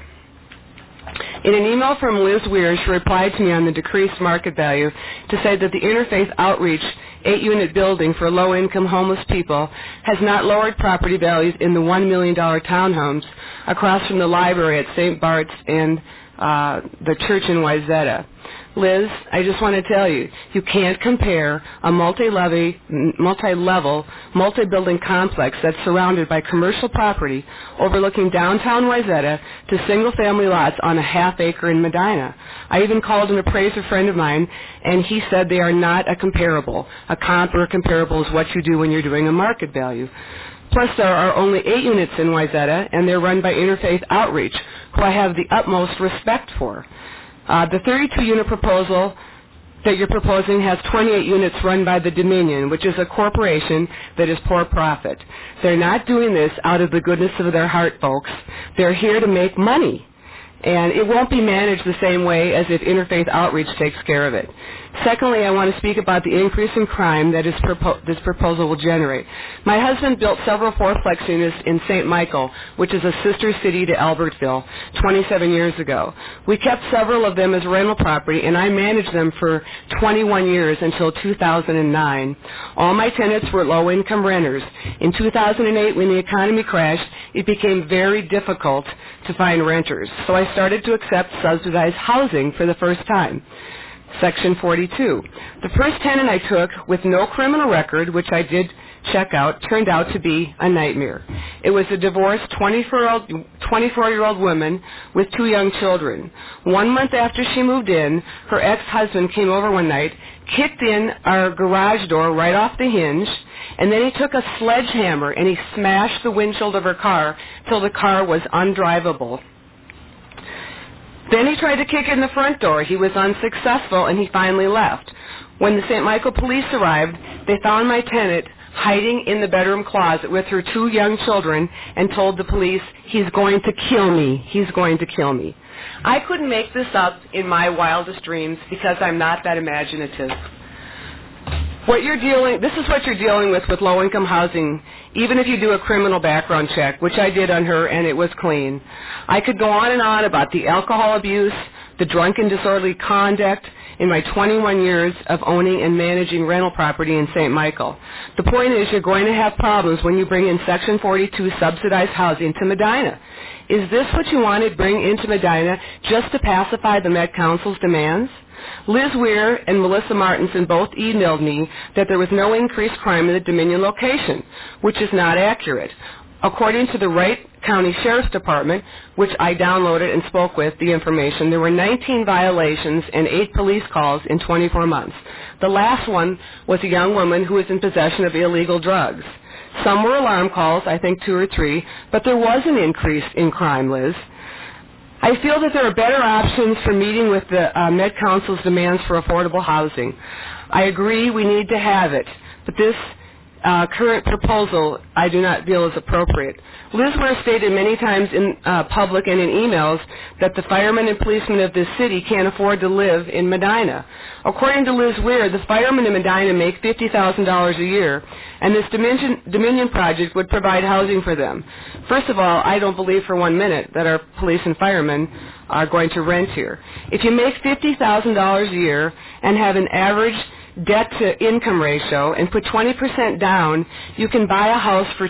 In an email from Liz Weir, she replied to me on the decreased market value to say that the Interfaith Outreach 8-unit building for low-income homeless people has not lowered property values in the $1 million townhomes across from the library at St. Bart's and the church in Wayzata. Liz, I just want to tell you, you can't compare a multi-level, multi-building complex that's surrounded by commercial property overlooking downtown Wayzata to single-family lots on a half-acre in Medina. I even called an appraiser friend of mine, and he said they are not a comparable. A comp or a comparable is what you do when you're doing a market value. Plus, there are only 8 units in Wayzata, and they're run by Interfaith Outreach, who I have the utmost respect for. The 32-unit proposal that you're proposing has 28 units run by the Dominion, which is a corporation that is for profit. They're not doing this out of the goodness of their heart, folks. They're here to make money. And it won't be managed the same way as if Interfaith Outreach takes care of it. Secondly, I want to speak about the increase in crime that this proposal will generate. My husband built several fourplex units in St. Michael, which is a sister city to Albertville, 27 years ago. We kept several of them as rental property, and I managed them for 21 years until 2009. All my tenants were low-income renters. In 2008, when the economy crashed, it became very difficult to find renters. So I started to accept subsidized housing for the first time. Section 42. The first tenant I took with no criminal record, which I did check out, turned out to be a nightmare. It was a divorced 24-year-old woman with 2 young children. 1 month after she moved in, her ex-husband came over one night, kicked in our garage door right off the hinge, and then he took a sledgehammer and he smashed the windshield of her car till the car was undrivable. Then he tried to kick in the front door. He was unsuccessful, and he finally left. When the St. Michael police arrived, they found my tenant hiding in the bedroom closet with her 2 young children and told the police, "He's going to kill me. He's going to kill me." I couldn't make this up in my wildest dreams because I'm not that imaginative. This is what you're dealing with low-income housing, even if you do a criminal background check, which I did on her, and it was clean. I could go on and on about the alcohol abuse, the drunken disorderly conduct in my 21 years of owning and managing rental property in St. Michael. The point is you're going to have problems when you bring in Section 42 subsidized housing to Medina. Is this what you want to bring into Medina just to pacify the Met Council's demands? Liz Weir and Melissa Martinson both emailed me that there was no increased crime in the Dominion location, which is not accurate. According to the Wright County Sheriff's Department, which I downloaded and spoke with the information, there were 19 violations and 8 police calls in 24 months. The last one was a young woman who was in possession of illegal drugs. Some were alarm calls, I think 2 or 3, but there was an increase in crime, Liz. I feel that there are better options for meeting with the Met Council's demands for affordable housing. I agree we need to have it, but this current proposal I do not feel is appropriate. Liz Weir stated many times in public and in emails that the firemen and policemen of this city can't afford to live in Medina. According to Liz Weir, the firemen in Medina make $50,000 a year, and this Dominion project would provide housing for them. First of all, I don't believe for 1 minute that our police and firemen are going to rent here. If you make $50,000 a year and have an average debt-to-income ratio and put 20% down, you can buy a house for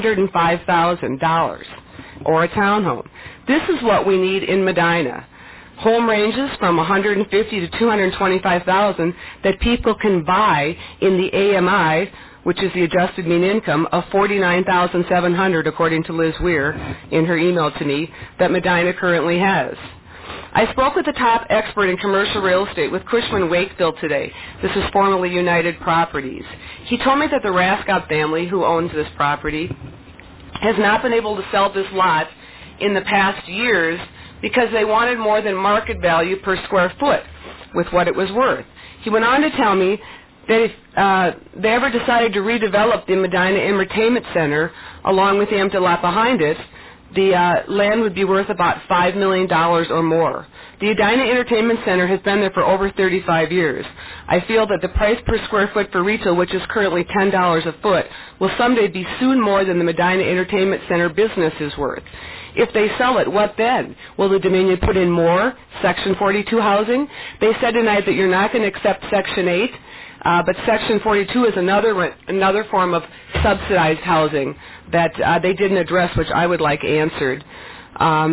$205,000 or a townhome. This is what we need in Medina. Home ranges from $150,000 to $225,000 that people can buy in the AMI, which is the adjusted mean income of $49,700, according to Liz Weir in her email to me, that Medina currently has. I spoke with the top expert in commercial real estate with Cushman Wakefield today. This is formerly United Properties. He told me that the Rascott family, who owns this property, has not been able to sell this lot in the past years because they wanted more than market value per square foot with what it was worth. He went on to tell me that if they ever decided to redevelop the Medina Entertainment Center along with the empty lot behind it, the land would be worth about $5 million or more. The Edina Entertainment Center has been there for over 35 years. I feel that the price per square foot for retail, which is currently $10 a foot, will someday be soon more than the Medina Entertainment Center business is worth. If they sell it, what then? Will the Dominion put in more Section 42 housing? They said tonight that you're not going to accept Section 8, but Section 42 is another form of subsidized housing that they didn't address, which I would like answered.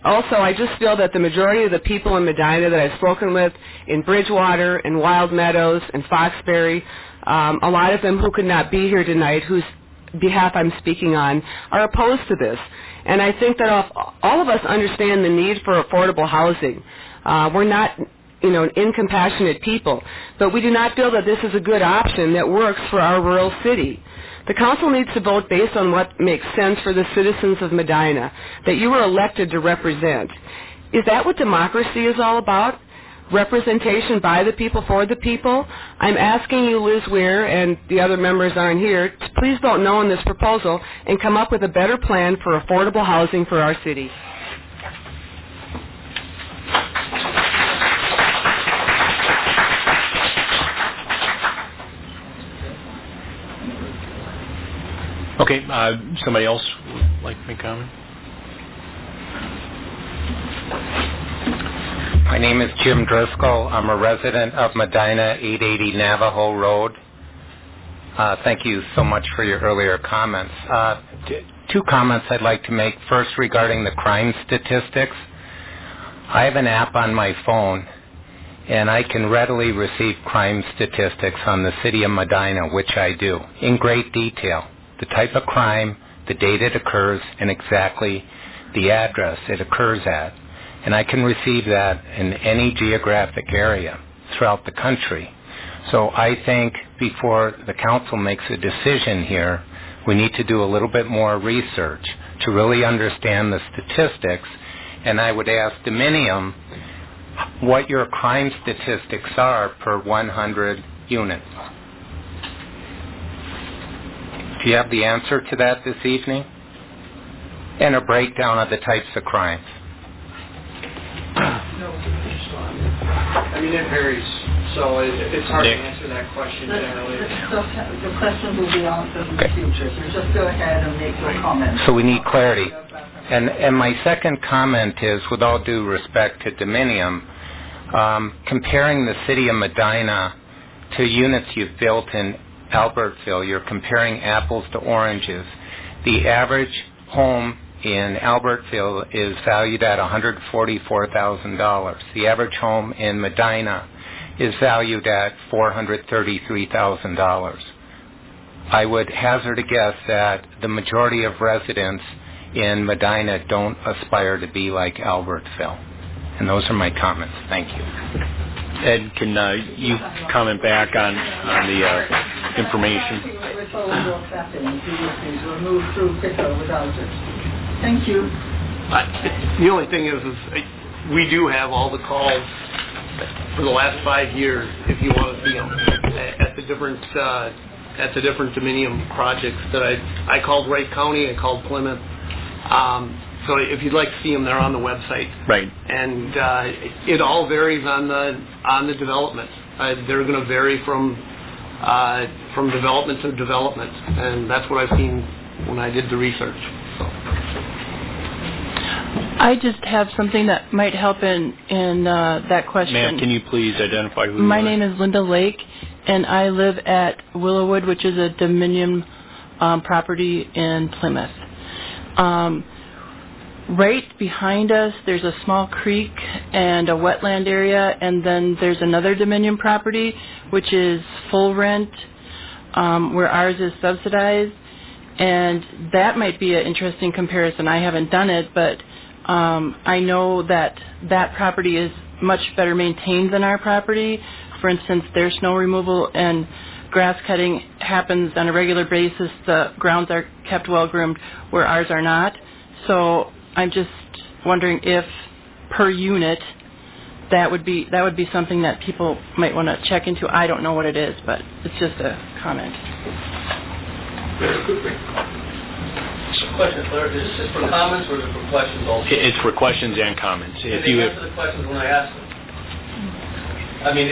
Also, I just feel that the majority of the people in Medina that I've spoken with, in Bridgewater, in Wild Meadows, in Foxbury, a lot of them who could not be here tonight, whose behalf I'm speaking on, are opposed to this. And I think that all of us understand the need for affordable housing. We're not, incompassionate people, but we do not feel that this is a good option that works for our rural city. The council needs to vote based on what makes sense for the citizens of Medina, that you were elected to represent. Is that what democracy is all about? Representation by the people, for the people? I'm asking you, Liz Weir, and the other members aren't here, to please vote no on this proposal and come up with a better plan for affordable housing for our city. Okay, somebody else would like to make a comment? My name is Jim Driscoll. I'm a resident of Medina, 880 Navajo Road. Thank you so much for your earlier comments. Two comments I'd like to make. First, regarding the crime statistics. I have an app on my phone, and I can readily receive crime statistics on the city of Medina, which I do, in great detail. The type of crime, the date it occurs, and exactly the address it occurs at. And I can receive that in any geographic area throughout the country. So I think before the council makes a decision here, we need to do a little bit more research to really understand the statistics. And I would ask Dominium what your crime statistics are per 100 units. Do you have the answer to that this evening? And a breakdown of the types of crimes. No, I mean, it varies, so it's hard to answer that question generally. The questions will be answered in the future, so just go ahead and make your comments. So we need clarity. And my second comment is, with all due respect to Dominium, comparing the city of Medina to units you've built in Albertville, you're comparing apples to oranges. The average home in Albertville is valued at $144,000. The average home in Medina is valued at $433,000. I would hazard a guess that the majority of residents in Medina don't aspire to be like Albertville. And those are my comments. Thank you. Ed, can you comment back on the information? We're told what's happening. We'll move through quicker without it. Thank you. The only thing is we do have all the calls for the last 5 years, if you want to see them, at the different Dominium projects that I called Wright County, I called Plymouth. So if you'd like to see them, they're on the website. Right. And it all varies on the development. They're going to vary from development to development, and that's what I've seen when I did the research. So. I just have something that might help in that question. Ma'am, can you please identify who you are? My name is Linda Lake, and I live at Willowwood, which is a Dominium property in Plymouth. Right behind us, there's a small creek and a wetland area, and then there's another Dominium property, which is full rent, where ours is subsidized. And that might be an interesting comparison. I haven't done it, but I know that property is much better maintained than our property. For instance, their snow removal and grass cutting happens on a regular basis. The grounds are kept well groomed, where ours are not. So I'm just wondering if per unit that would be something that people might want to check into. I don't know what it is, but it's just a comment. Question, Claire, is this for comments or is it for questions also? It's for questions and comments. If you answer the questions when I ask them. I mean,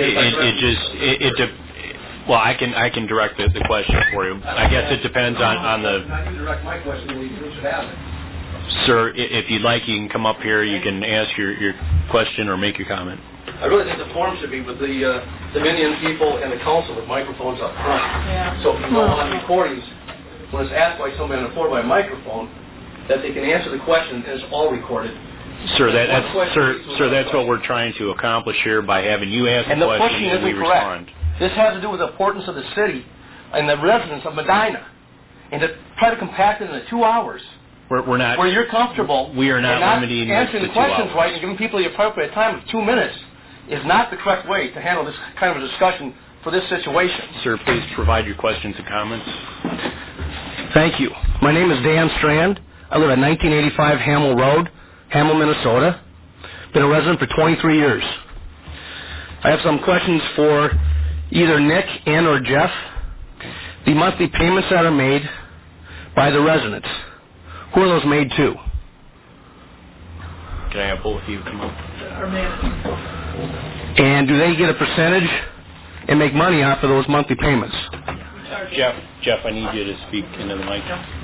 well, I can direct the question for you. I guess it depends on the. I can direct my question when you should have it. Sir, if you'd like, you can come up here. You can ask your question or make your comment. I really think the forum should be with the Dominion people and the council with microphones up front. Yeah. So if you go on recordings, when it's asked by somebody on a 4x microphone, that they can answer the question and it's all recorded. Sir, that's what we're trying to accomplish here by having you ask the questions and we respond. This has to do with the importance of the city and the residents of Medina. And to try to compact it into 2 hours, we're not, where you're comfortable, we are not limiting answering the the questions 2 hours. right and giving people the appropriate time of 2 minutes is not the correct way to handle this kind of a discussion for this situation. Sir, please provide your questions and comments. Thank you. My name is Dan Strand. I live at 1985 Hamel Road, Hamel, Minnesota. Been a resident for 23 years. I have some questions for either Nick and or Jeff. The monthly payments that are made by the residents, who are those made to? Can I have both of you come up? Our management. And do they get a percentage and make money off of those monthly payments? Jeff, I need you to speak into the mic.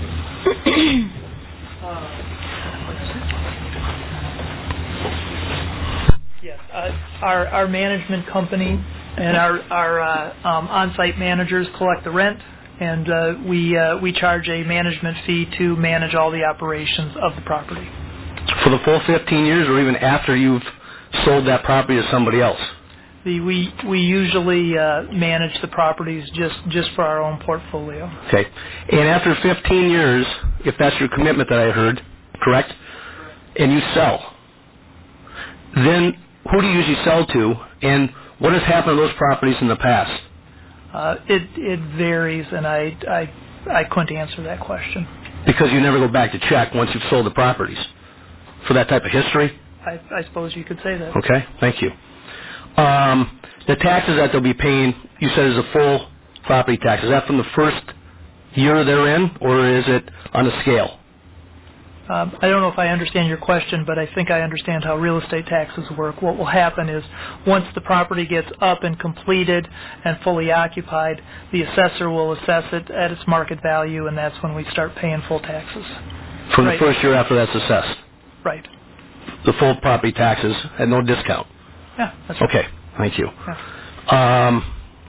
Yes, our management company and our on-site managers collect the rent, and we charge a management fee to manage all the operations of the property. For the full 15 years, or even after you've sold that property to somebody else? We usually manage the properties just for our own portfolio. Okay. And after 15 years, if that's your commitment that I heard, correct? And you sell, then who do you usually sell to, and what has happened to those properties in the past? It varies, and I couldn't answer that question. Because you never go back to check once you've sold the properties for that type of history? I suppose you could say that. Okay, thank you. The taxes that they'll be paying, you said is a full property tax. Is that from the first year they're in, or is it on a scale? I don't know if I understand your question, but I think I understand how real estate taxes work. What will happen is once the property gets up and completed and fully occupied, the assessor will assess it at its market value, and that's when we start paying full taxes. From the first year after that's assessed? Right. The full property taxes at no discount? Yeah, that's right. Okay, thank you. Yeah.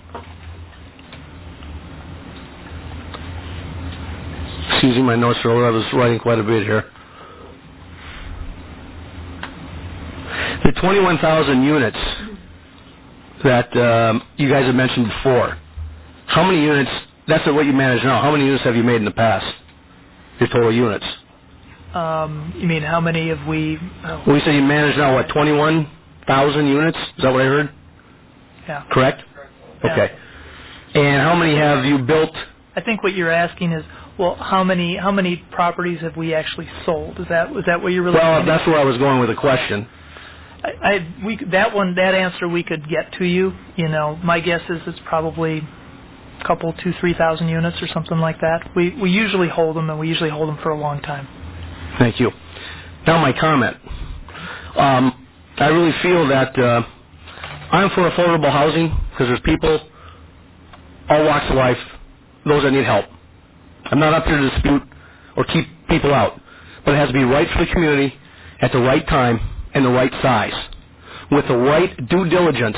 Excuse me, my notes are over. I was writing quite a bit here. The 21,000 units that you guys have mentioned before, how many units, that's what you manage now, how many units have you made in the past, your total units? You mean how many have we... Well, you said you manage now, what, 21,000 units? Is that what I heard? Yeah. Correct? Yeah. Okay. And how many have you built? I think what you're asking is, well, how many properties have we actually sold? Was that what you're really asking? Well, that's where I was going with the question. That answer we could get to you. You know, my guess is it's probably a couple, 2,000-3,000 units or something like that. We usually hold them, and we usually hold them for a long time. Thank you. Now my comment. I really feel that I'm for affordable housing because there's people, all walks of life, those that need help. I'm not up here to dispute or keep people out, but it has to be right for the community at the right time and the right size, with the right due diligence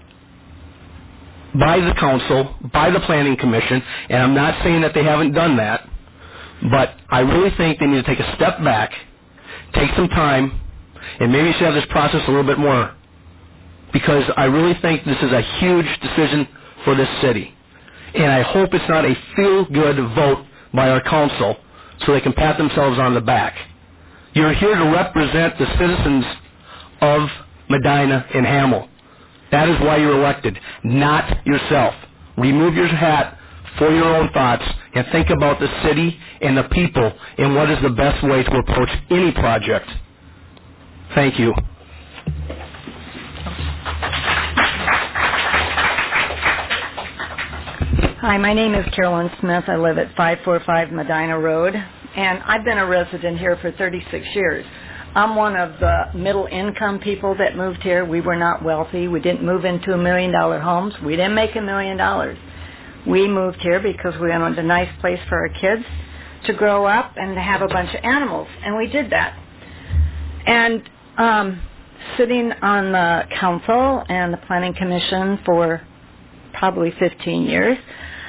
by the council, by the planning commission, and I'm not saying that they haven't done that, but I really think they need to take a step back, take some time, and maybe you should have this process a little bit more, because I really think this is a huge decision for this city. And I hope it's not a feel-good vote by our council so they can pat themselves on the back. You're here to represent the citizens of Medina and Hamel. That is why you're elected, not yourself. Remove your hat for your own thoughts and think about the city and the people and what is the best way to approach any project. Thank you. Hi, my name is Carolyn Smith. I live at 545 Medina Road, and I've been a resident here for 36 years. I'm one of the middle-income people that moved here. We were not wealthy. We didn't move into $1 million homes. We didn't make $1 million. We moved here because we wanted a nice place for our kids to grow up and to have a bunch of animals, and we did that. And sitting on the council and the planning commission for probably 15 years,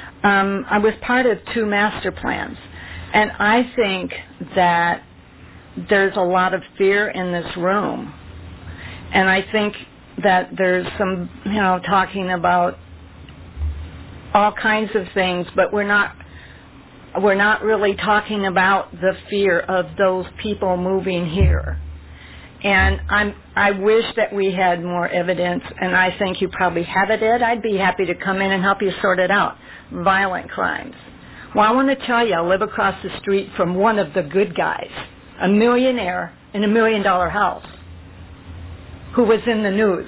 I was part of 2 master plans. And I think that there's a lot of fear in this room. And I think that there's some, talking about all kinds of things, but we're not really talking about the fear of those people moving here. And I wish that we had more evidence, and I think you probably have it, Ed. I'd be happy to come in and help you sort it out. Violent crimes. Well, I want to tell you, I live across the street from one of the good guys, a millionaire in $1 million house, who was in the news.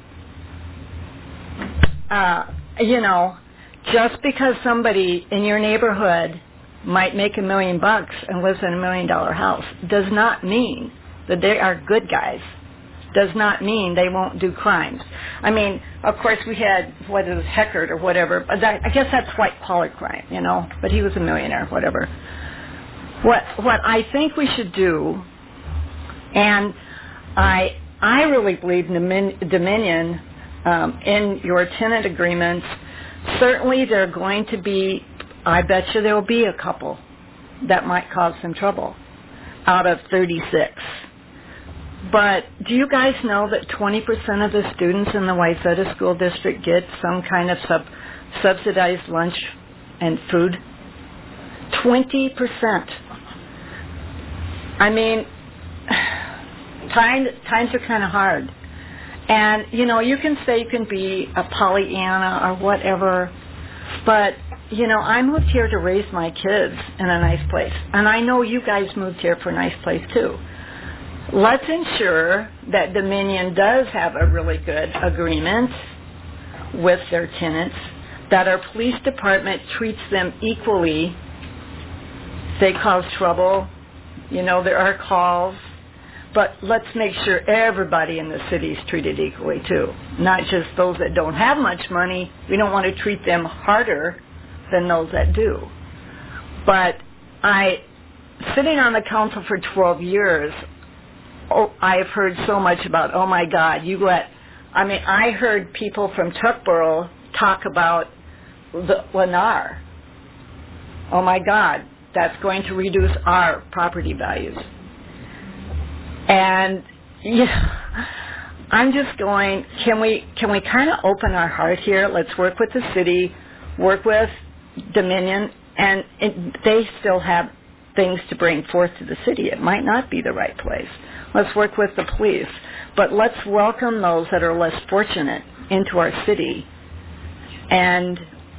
Just because somebody in your neighborhood might make $1 million and lives in $1 million house does not mean that they are good guys. Does not mean they won't do crimes. I mean, of course, we had, whether it was Heckert or whatever, but I guess that's white-collar crime, but he was a millionaire, whatever. What I think we should do, and I really believe Dominion in your tenant agreements, certainly there are going to be, I bet you there will be a couple that might cause some trouble out of 36. But do you guys know that 20% of the students in the Wayzata School District get some kind of subsidized lunch and food? 20%. I mean, times are kind of hard. And, you can say you can be a Pollyanna or whatever, but, I moved here to raise my kids in a nice place. And I know you guys moved here for a nice place, too. Let's ensure that Dominion does have a really good agreement with their tenants, that our police department treats them equally. They cause trouble. There are calls. But let's make sure everybody in the city is treated equally, too. Not just those that don't have much money. We don't want to treat them harder than those that do. But sitting on the council for 12 years, I've heard so much about, oh my God, I heard people from Tuckborough talk about the Lennar. Oh my God, that's going to reduce our property values. And I'm just going, can we kind of open our heart here? Let's work with the city, work with Dominion, and they still have things to bring forth to the city. It might not be the right place. Let's work with the police. But let's welcome those that are less fortunate into our city and,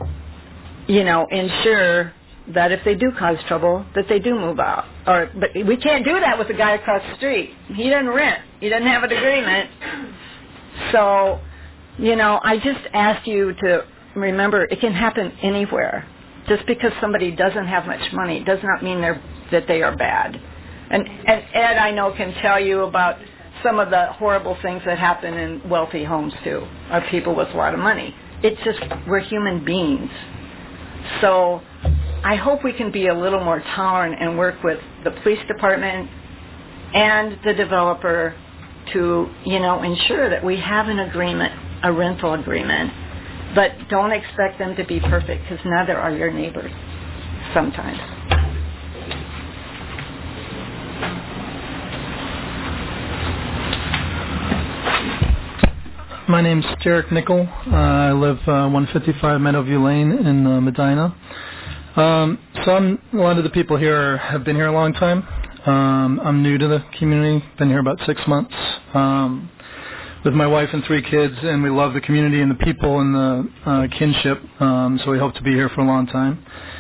ensure that if they do cause trouble, that they do move out. But we can't do that with the guy across the street. He doesn't rent. He doesn't have an agreement. So, I just ask you to remember it can happen anywhere. Just because somebody doesn't have much money does not mean that they are bad. And Ed, I know, can tell you about some of the horrible things that happen in wealthy homes, too, or people with a lot of money. It's just, we're human beings. So I hope we can be a little more tolerant and work with the police department and the developer to, ensure that we have an agreement, a rental agreement. But don't expect them to be perfect, because neither are your neighbors sometimes. My name's Derek Nickel. I live 155 Meadowview Lane in Medina. A lot of the people here have been here a long time. I'm new to the community, been here about 6 months with my wife and 3 kids, and we love the community and the people and the kinship, so we hope to be here for a long time.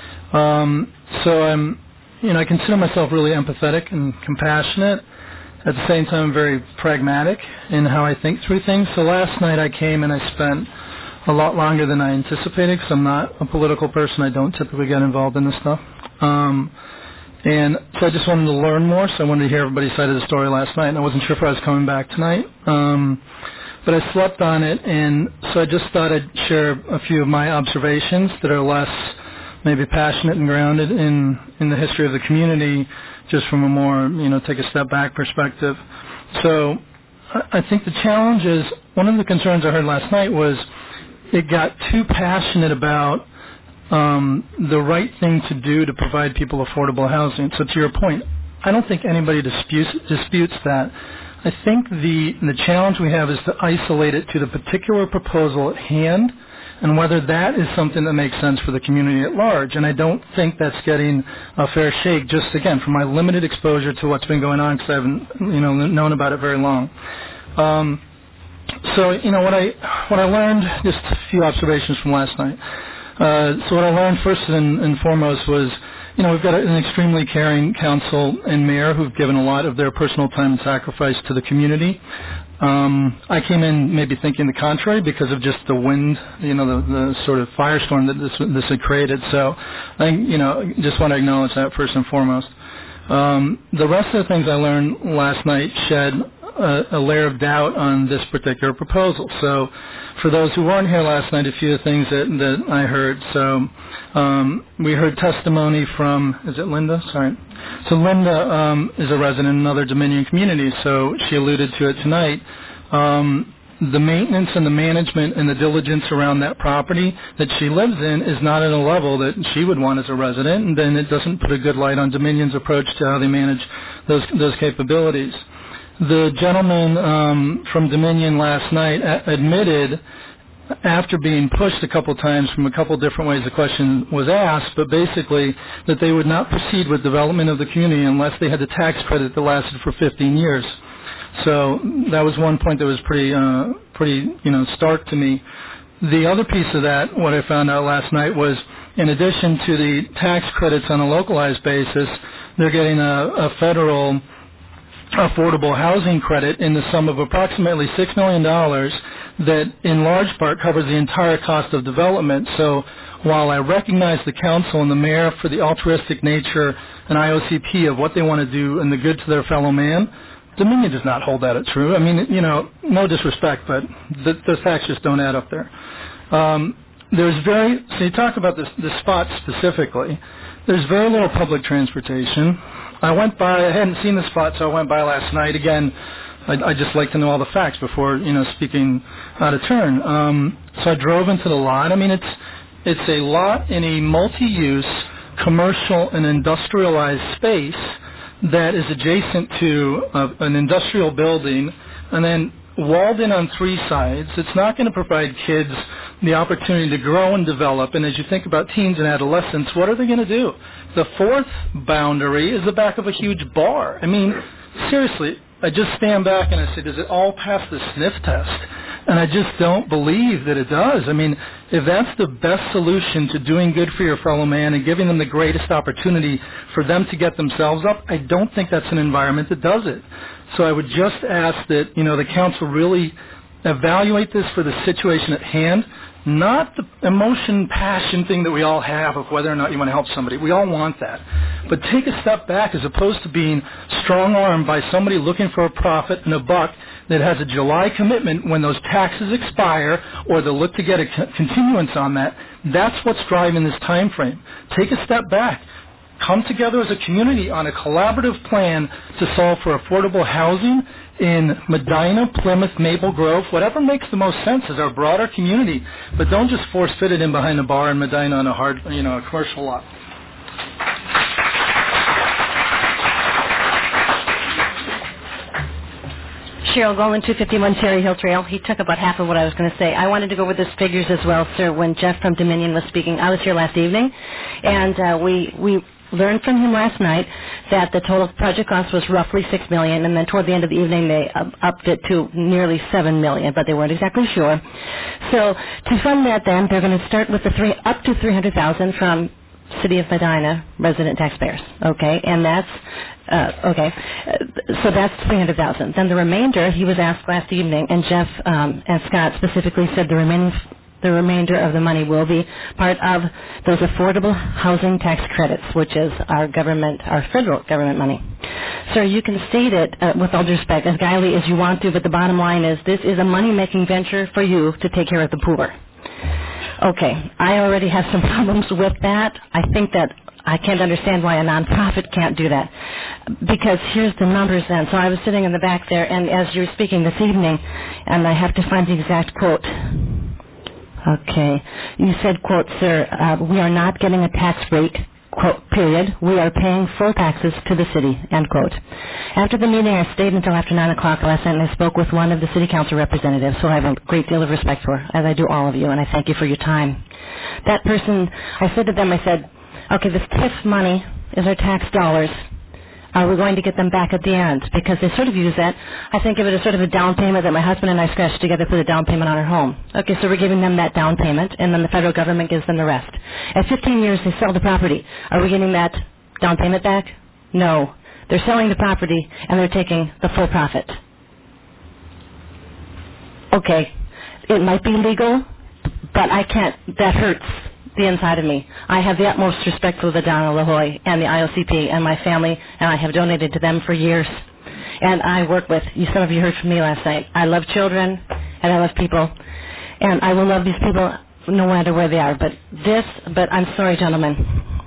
I consider myself really empathetic and compassionate. At the same time, I'm very pragmatic in how I think through things. So last night I came and I spent a lot longer than I anticipated, because I'm not a political person. I don't typically get involved in this stuff. And so I just wanted to learn more, so I wanted to hear everybody's side of the story last night, and I wasn't sure if I was coming back tonight. But I slept on it, and so I just thought I'd share a few of my observations that are less maybe passionate and grounded in the history of the community, just from a more, take a step back perspective. So I think the challenge is, one of the concerns I heard last night was it got too passionate about the right thing to do to provide people affordable housing. So to your point, I don't think anybody disputes that. I think the challenge we have is to isolate it to the particular proposal at hand and whether that is something that makes sense for the community at large. And I don't think that's getting a fair shake, just, again, from my limited exposure to what's been going on, because I haven't known about it very long. So, what I learned, just a few observations from last night. So what I learned first and foremost was, we've got an extremely caring council and mayor who've given a lot of their personal time and sacrifice to the community. I came in maybe thinking the contrary because of just the wind, the sort of firestorm that this had created. So I just want to acknowledge that first and foremost. The rest of the things I learned last night shed a layer of doubt on this particular proposal. So for those who weren't here last night, a few of the things that I heard. So we heard testimony from, is it Linda? Sorry. So Linda is a resident in another Dominion community, so she alluded to it tonight. The maintenance and the management and the diligence around that property that she lives in is not at a level that she would want as a resident, and then it doesn't put a good light on Dominion's approach to how they manage those capabilities. The gentleman from Dominion last night admitted, after being pushed a couple times from a couple different ways the question was asked, but basically that they would not proceed with development of the community unless they had the tax credit that lasted for 15 years. So that was one point that was pretty stark to me. The other piece of that, what I found out last night, was in addition to the tax credits on a localized basis, they're getting a federal affordable housing credit in the sum of approximately $6 million that in large part covers the entire cost of development. So while I recognize the council and the mayor for the altruistic nature and IOCP of what they want to do and the good to their fellow man, Dominion does not hold that as true. I mean, no disrespect, but the facts just don't add up there. So you talk about the spot specifically. There's very little public transportation. I hadn't seen the spot, so I went by last night. Again, I just like to know all the facts before, speaking out of turn. So I drove into the lot. I mean, it's a lot in a multi-use commercial and industrialized space that is adjacent to an industrial building and then walled in on three sides. It's not going to provide kids the opportunity to grow and develop. And as you think about teens and adolescents, what are they going to do? The fourth boundary is the back of a huge bar. I mean, seriously, I just stand back and I say, does it all pass the sniff test? And I just don't believe that it does. I mean, if that's the best solution to doing good for your fellow man and giving them the greatest opportunity for them to get themselves up, I don't think that's an environment that does it. So I would just ask that, the council really evaluate this for the situation at hand, not the emotion, passion thing that we all have of whether or not you want to help somebody. We all want that. But take a step back as opposed to being strong-armed by somebody looking for a profit and a buck that has a July commitment when those taxes expire or they'll look to get a continuance on that. That's what's driving this time frame. Take a step back. Come together as a community on a collaborative plan to solve for affordable housing in Medina, Plymouth, Maple Grove, whatever makes the most sense as our broader community. But don't just force fit it in behind a bar in Medina on a commercial lot. Cheryl Golan, 251 Cherry Hill Trail. He took about half of what I was going to say. I wanted to go with his figures as well, sir. When Jeff from Dominion was speaking, I was here last evening, and we learned from him last night that the total project cost was roughly $6 million, and then toward the end of the evening they upped it to nearly $7 million, but they weren't exactly sure. So to fund that, then they're going to start with up to $300,000 from City of Medina resident taxpayers. Okay, and that's okay. So that's $300,000. Then the remainder, he was asked last evening, and Jeff and Scott specifically said the remainder of the money will be part of those affordable housing tax credits, which is our federal government money. Sir, you can state it with all due respect, as gaily as you want to, but the bottom line is this is a money-making venture for you to take care of the poor. Okay, I already have some problems with that. I think that I can't understand why a nonprofit can't do that. Because here's the numbers then. So I was sitting in the back there, and as you were speaking this evening, and I have to find the exact quote. Okay. You said, quote, sir, we are not getting a tax rate quote, period, we are paying full taxes to the city, end quote. After the meeting, I stayed until after 9 o'clock last night, and I spoke with one of the city council representatives, who I have a great deal of respect for, as I do all of you, and I thank you for your time. That person, I said to them, I said, okay, this TIF money is our tax dollars. Are we going to get them back at the end? Because they sort of use that. I think of it as sort of a down payment that my husband and I scratched together for the down payment on our home. Okay, so we're giving them that down payment, and then the federal government gives them the rest. At 15 years, they sell the property. Are we getting that down payment back? No. They're selling the property, and they're taking the full profit. Okay, it might be legal, but I can't, that hurts the inside of me. I have the utmost respect for the Donna LaHoy and the IOCP and my family, and I have donated to them for years. And I work with, some of you heard from me last night, I love children and I love people, and I will love these people no matter where they are. But I'm sorry, gentlemen.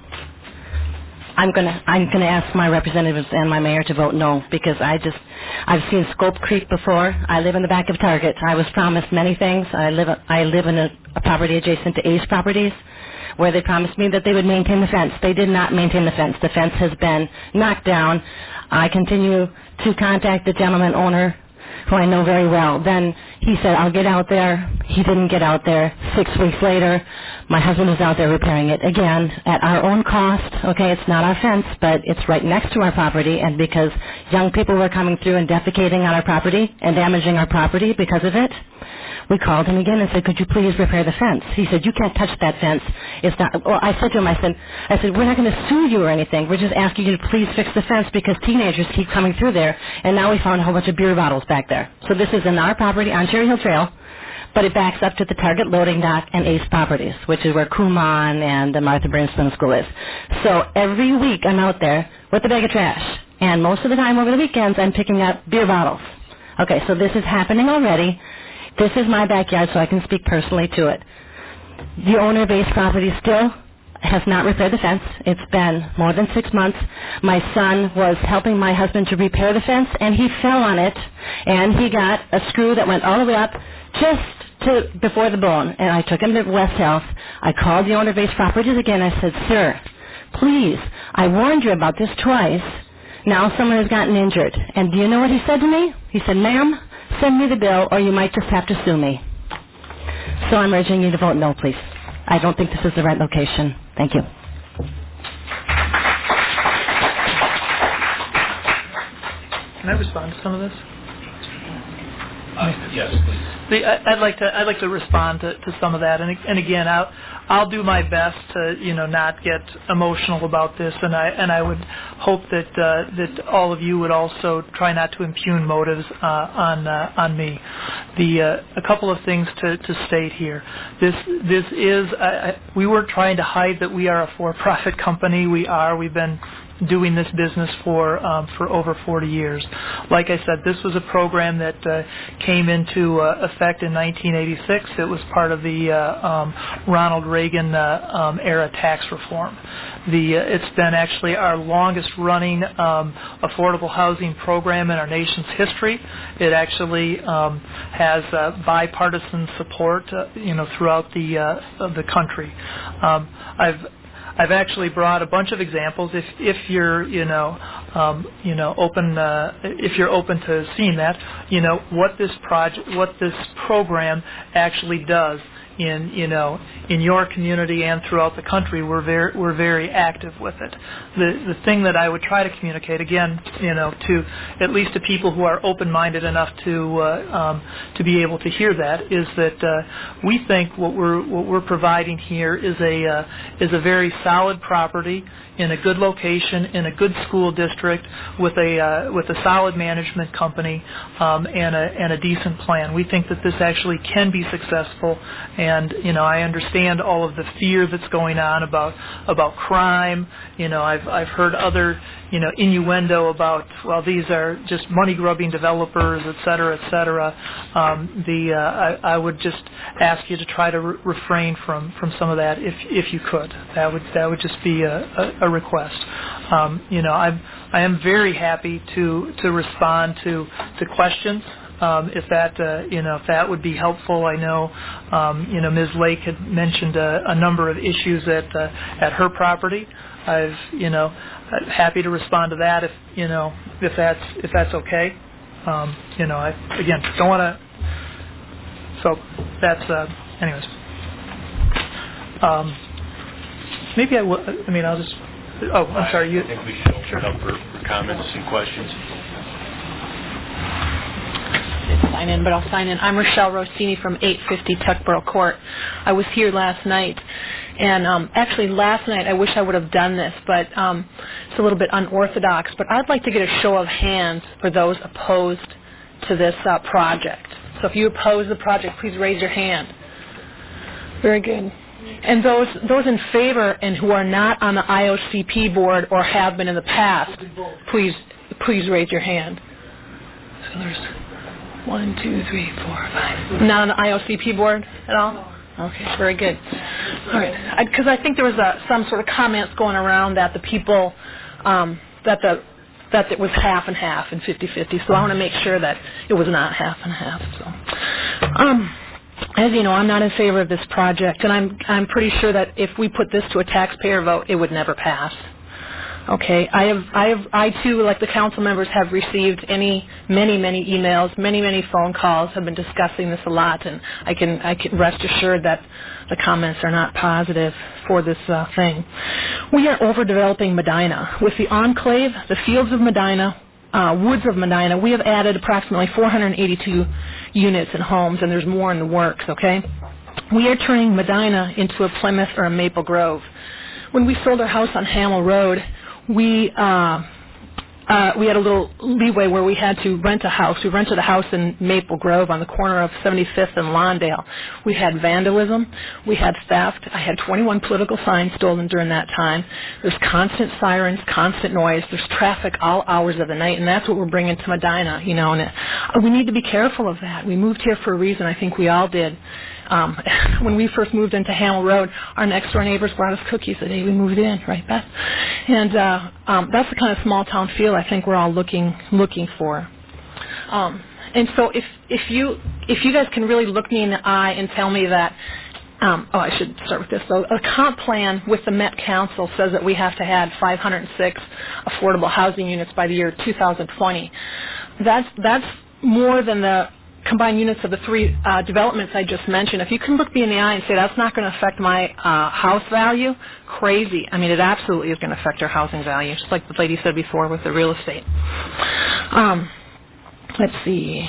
I'm gonna ask my representatives and my mayor to vote no, because I've seen Scope Creek before. I live in the back of Target. I was promised many things. I live in a property adjacent to Ace Properties, where they promised me that they would maintain the fence. They did not maintain the fence. The fence has been knocked down. I continue to contact the gentleman owner, who I know very well. Then he said, I'll get out there. He didn't get out there. 6 weeks later, my husband is out there repairing it again at our own cost. Okay, it's not our fence, but it's right next to our property, and because young people were coming through and defecating on our property and damaging our property because of it, we called him again and said, could you please repair the fence? He said, you can't touch that fence. It's not. Well, I said to him, I said, we're not going to sue you or anything. We're just asking you to please fix the fence because teenagers keep coming through there, and now we found a whole bunch of beer bottles back there. So this is in our property on Cherry Hill Trail, but it backs up to the Target loading dock and Ace Properties, which is where Kumon and the Martha Brimstone School is. So every week I'm out there with a bag of trash, and most of the time over the weekends I'm picking up beer bottles. Okay, so this is happening already. This is my backyard, so I can speak personally to it. The owner of Ace Properties still has not repaired the fence. It's been more than 6 months. My son was helping my husband to repair the fence, and he fell on it, and he got a screw that went all the way up just to before the bone, and I took him to West Health. I called the owner of Ace Properties again. I said, sir, please, I warned you about this twice. Now someone has gotten injured. And do you know what he said to me? He said, ma'am, send me the bill, or you might just have to sue me. So I'm urging you to vote no, please. I don't think this is the right location. Thank you. Can I respond to some of this? Yes, please. I'd like to respond to some of that, and again, I'll do my best to not get emotional about this, and I would hope that all of you would also try not to impugn motives on me. A couple of things to state here. This is we weren't trying to hide that we are a for-profit company. We've been doing this business for over 40 years. Like I said, this was a program that came into effect in 1986. It was part of the Ronald Reagan era tax reform. It's been actually our longest running affordable housing program in our nation's history. It actually has bipartisan support throughout the country. I've actually brought a bunch of examples. If you're open to seeing that, what this program actually does in your community and throughout the country. We're very active with it. The thing that I would try to communicate again, to at least to people who are open-minded enough to be able to hear that, is that we think what we're providing here is a very solid property in a good location, in a good school district, with a solid management company and a decent plan. We think that this actually can be successful, and I understand all of the fear that's going on about crime. I've heard other innuendo about, well, these are just money-grubbing developers, et cetera, et cetera. I would just ask you to try to refrain from some of that if you could. That would just be a request. I am very happy to respond to questions. If that would be helpful. I know Ms. Lake had mentioned a number of issues at her property. I'm happy to respond to that if that's okay. I again don't want to. So that's anyways. Maybe I will. I'll just. Oh, I'm sorry. I think we should open up for comments and questions. Sign in, but I'll sign in. I'm Rochelle Rossini from 850 Tuckborough Court. I was here last night, and actually last night I wish I would have done this, but it's a little bit unorthodox. But I'd like to get a show of hands for those opposed to this project. So if you oppose the project, please raise your hand. Very good. And those in favor and who are not on the IOCP board or have been in the past, please raise your hand. So there's 1, 2, 3, 4, 5. Not on the IOCP board at all? Okay, very good. All right, because I think there was some sort of comments going around that the people, that it was half and half and 50-50. So I want to make sure that it was not half and half. So, as you know, I'm not in favor of this project, and I'm pretty sure that if we put this to a taxpayer vote, it would never pass. Okay, I too, like the council members, have received many emails, many phone calls, have been discussing this a lot, and I can rest assured that the comments are not positive for this thing. We are overdeveloping Medina. With the enclave, the fields of Medina, woods of Medina, we have added approximately 482 units and homes, and there's more in the works, okay? We are turning Medina into a Plymouth or a Maple Grove. When we sold our house on Hamel Road, we had a little leeway where we had to rent a house. We rented a house in Maple Grove on the corner of 75th and Lawndale. We had vandalism. We had theft. I had 21 political signs stolen during that time. There's constant sirens, constant noise. There's traffic all hours of the night, and that's what we're bringing to Medina, and we need to be careful of that. We moved here for a reason. I think we all did. When we first moved into Hamel Road, our next-door neighbors brought us cookies the day we moved in, right, Beth? And that's the kind of small-town feel I think we're all looking for. And so if you guys can really look me in the eye and tell me that, I should start with this, though. A comp plan with the Met Council says that we have to have 506 affordable housing units by the year 2020. That's more than the combined units of the three developments I just mentioned. If you can look me in the eye and say that's not going to affect my house value, crazy. It absolutely is going to affect our housing value, just like the lady said before with the real estate. Let's see.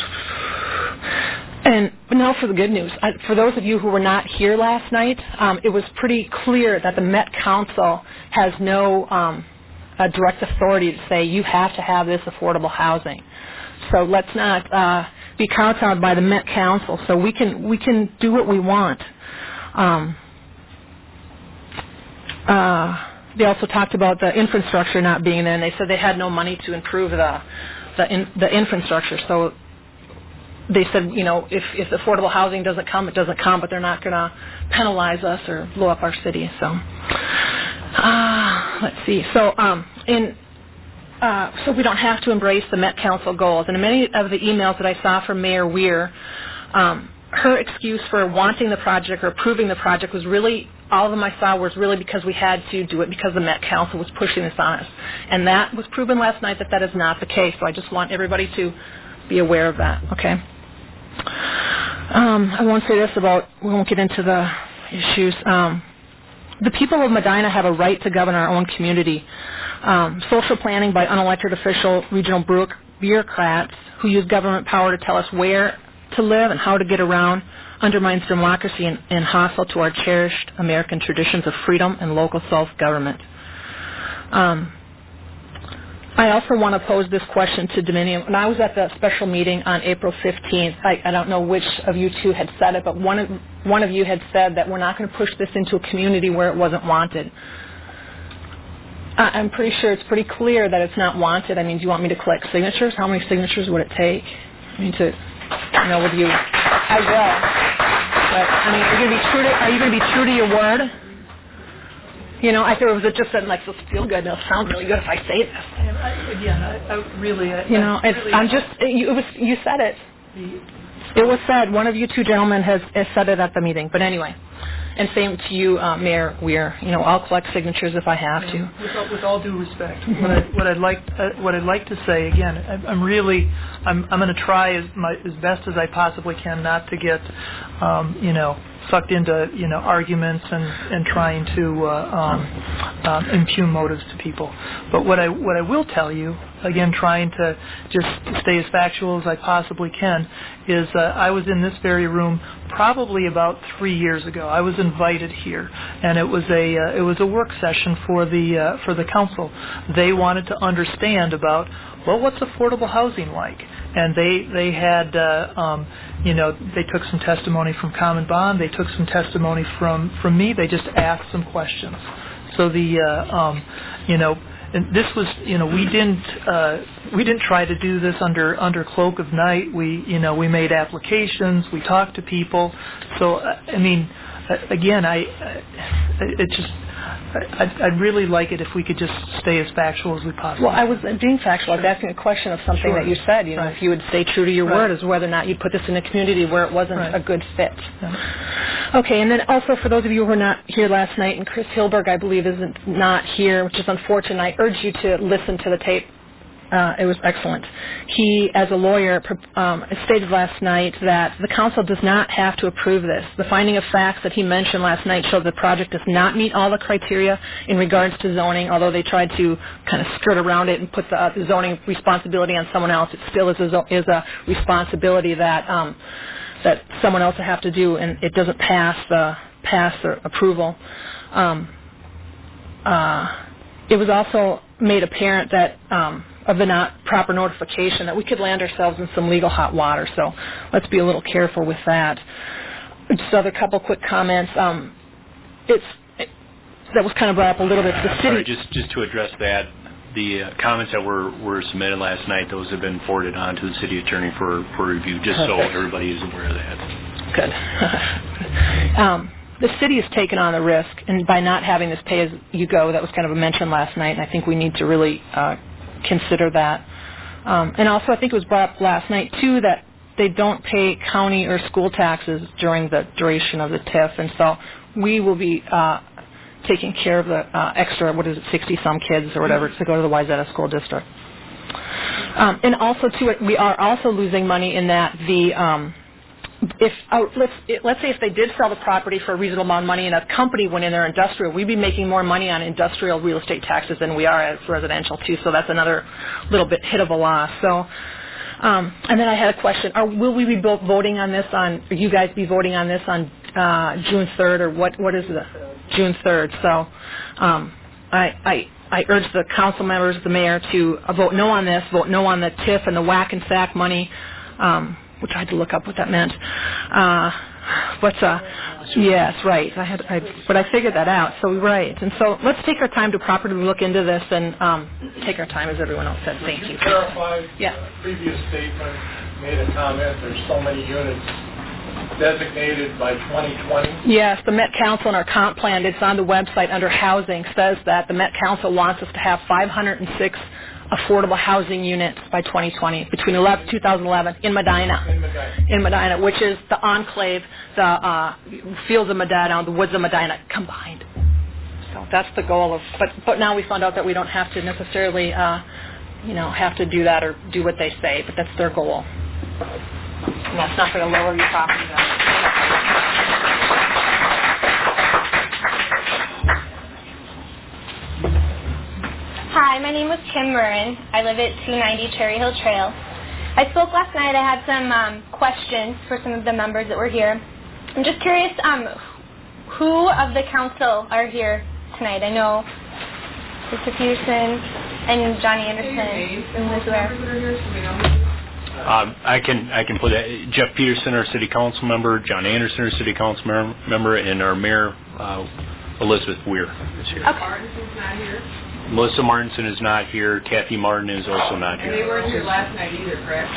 And now for the good news. For those of you who were not here last night, it was pretty clear that the Met Council has no direct authority to say you have to have this affordable housing. So let's not be kowtowed by the Met Council. So we can do what we want. They also talked about the infrastructure not being there, and they said they had no money to improve the infrastructure. So they said, if affordable housing doesn't come, it doesn't come, but they're not going to penalize us or blow up our city. So let's see. So so we don't have to embrace the Met Council goals. And in many of the emails that I saw from Mayor Weir, her excuse for wanting the project or approving the project was really, all of them I saw was really because we had to do it because the Met Council was pushing this on us. And that was proven last night that is not the case. So I just want everybody to be aware of that, okay? I won't say this we won't get into the issues. The people of Medina have a right to govern our own community. Social planning by unelected official regional bureaucrats who use government power to tell us where to live and how to get around undermines democracy and hostile to our cherished American traditions of freedom and local self-government. I also want to pose this question to Dominion. When I was at the special meeting on April 15th, I don't know which of you two had said it, but one of you had said that we're not going to push this into a community where it wasn't wanted. I'm pretty sure it's pretty clear that it's not wanted. Do you want me to collect signatures? How many signatures would it take? With you, I will. But are you going to be true to your word? I thought it was just something like, this feel good. It'll sound really good if I say this. You said it. It was said. One of you two gentlemen has said it at the meeting. But anyway, And same to you, Mayor Weir. I'll collect signatures if I have to. With all due respect, what I'd like to say again, I'm going to try as best as I possibly can not to get sucked into arguments and trying to impugn motives to people. But what I will tell you, again, trying to just stay as factual as I possibly can, is I was in this very room probably about 3 years ago. I was invited here, and it was a work session for the council. They wanted to understand about, well, what's affordable housing like? And they had, they took some testimony from Common Bond. They took some testimony from me. They just asked some questions. So and this was, we didn't try to do this under cloak of night. We made applications. We talked to people. So again, I'd really like it if we could just stay as factual as we possibly. Well, I was being factual. I was asking a question of something that you said. If you would stay true to your word as whether or not you'd put this in a community where it wasn't a good fit. Okay, and then also for those of you who were not here last night, and Chris Hilberg, I believe, is not here, which is unfortunate. I urge you to listen to the tape. It was excellent. He, as a lawyer, stated last night that the council does not have to approve this. The finding of facts that he mentioned last night showed the project does not meet all the criteria in regards to zoning, although they tried to kind of skirt around it and put the zoning responsibility on someone else. It still is a responsibility that someone else will have to do, and it doesn't pass the approval. It was also made apparent that of the not proper notification that we could land ourselves in some legal hot water. So let's be a little careful with that. Just other couple quick comments. That was kind of brought up a little bit. The city. Sorry, just to address that, the comments that were submitted last night, those have been forwarded on to the city attorney for review, just so everybody is aware of that. Good. The city has taken on the risk, and by not having this pay-as-you-go, that was kind of a mention last night, and I think we need to really consider that. And also, I think it was brought up last night, too, that they don't pay county or school taxes during the duration of the TIF, and so we will be taking care of the extra, 60-some kids or whatever, to go to the Wayzata School District. And also, too, we are also losing money in that let's say if they did sell the property for a reasonable amount of money and a company went in there industrial, we'd be making more money on industrial real estate taxes than we are as residential too. So that's another little bit hit of a loss. So, and then I had a question: will we be voting on this Will you guys be voting on this on June 3rd or what is the June 3rd? So, I urge the council members, the mayor, to vote no on this, vote no on the TIF and the whack and sack money. Which I had to look up what that meant. Yes, right. But I figured that out. So right. And so let's take our time to properly look into this and take our time, as everyone else said. Thank you. Clarify. Previous statement made a comment. There's so many units designated by 2020. Yes, the Met Council in our comp plan. It's on the website under housing. Says that the Met Council wants us to have 506 affordable housing units by 2020, between 2011 in Medina, which is the enclave, the fields of Medina, the woods of Medina combined. So that's the goal but now we found out that we don't have to necessarily, have to do that or do what they say, but that's their goal. And that's not going to lower your property value. Hi, my name was Kim Murrin. I live at 290 Cherry Hill Trail. I spoke last night. I had some questions for some of the members that were here. I'm just curious, who of the council are here tonight? I know Mr. Peterson and Johnny Anderson and Liz Ware. I can put that. Jeff Peterson, our city council member, John Anderson, our city council member, and our mayor, Elizabeth Weir, is here. Okay. Melissa Martinson is not here. Kathy Martin is also not here. And they weren't here last night either, correct?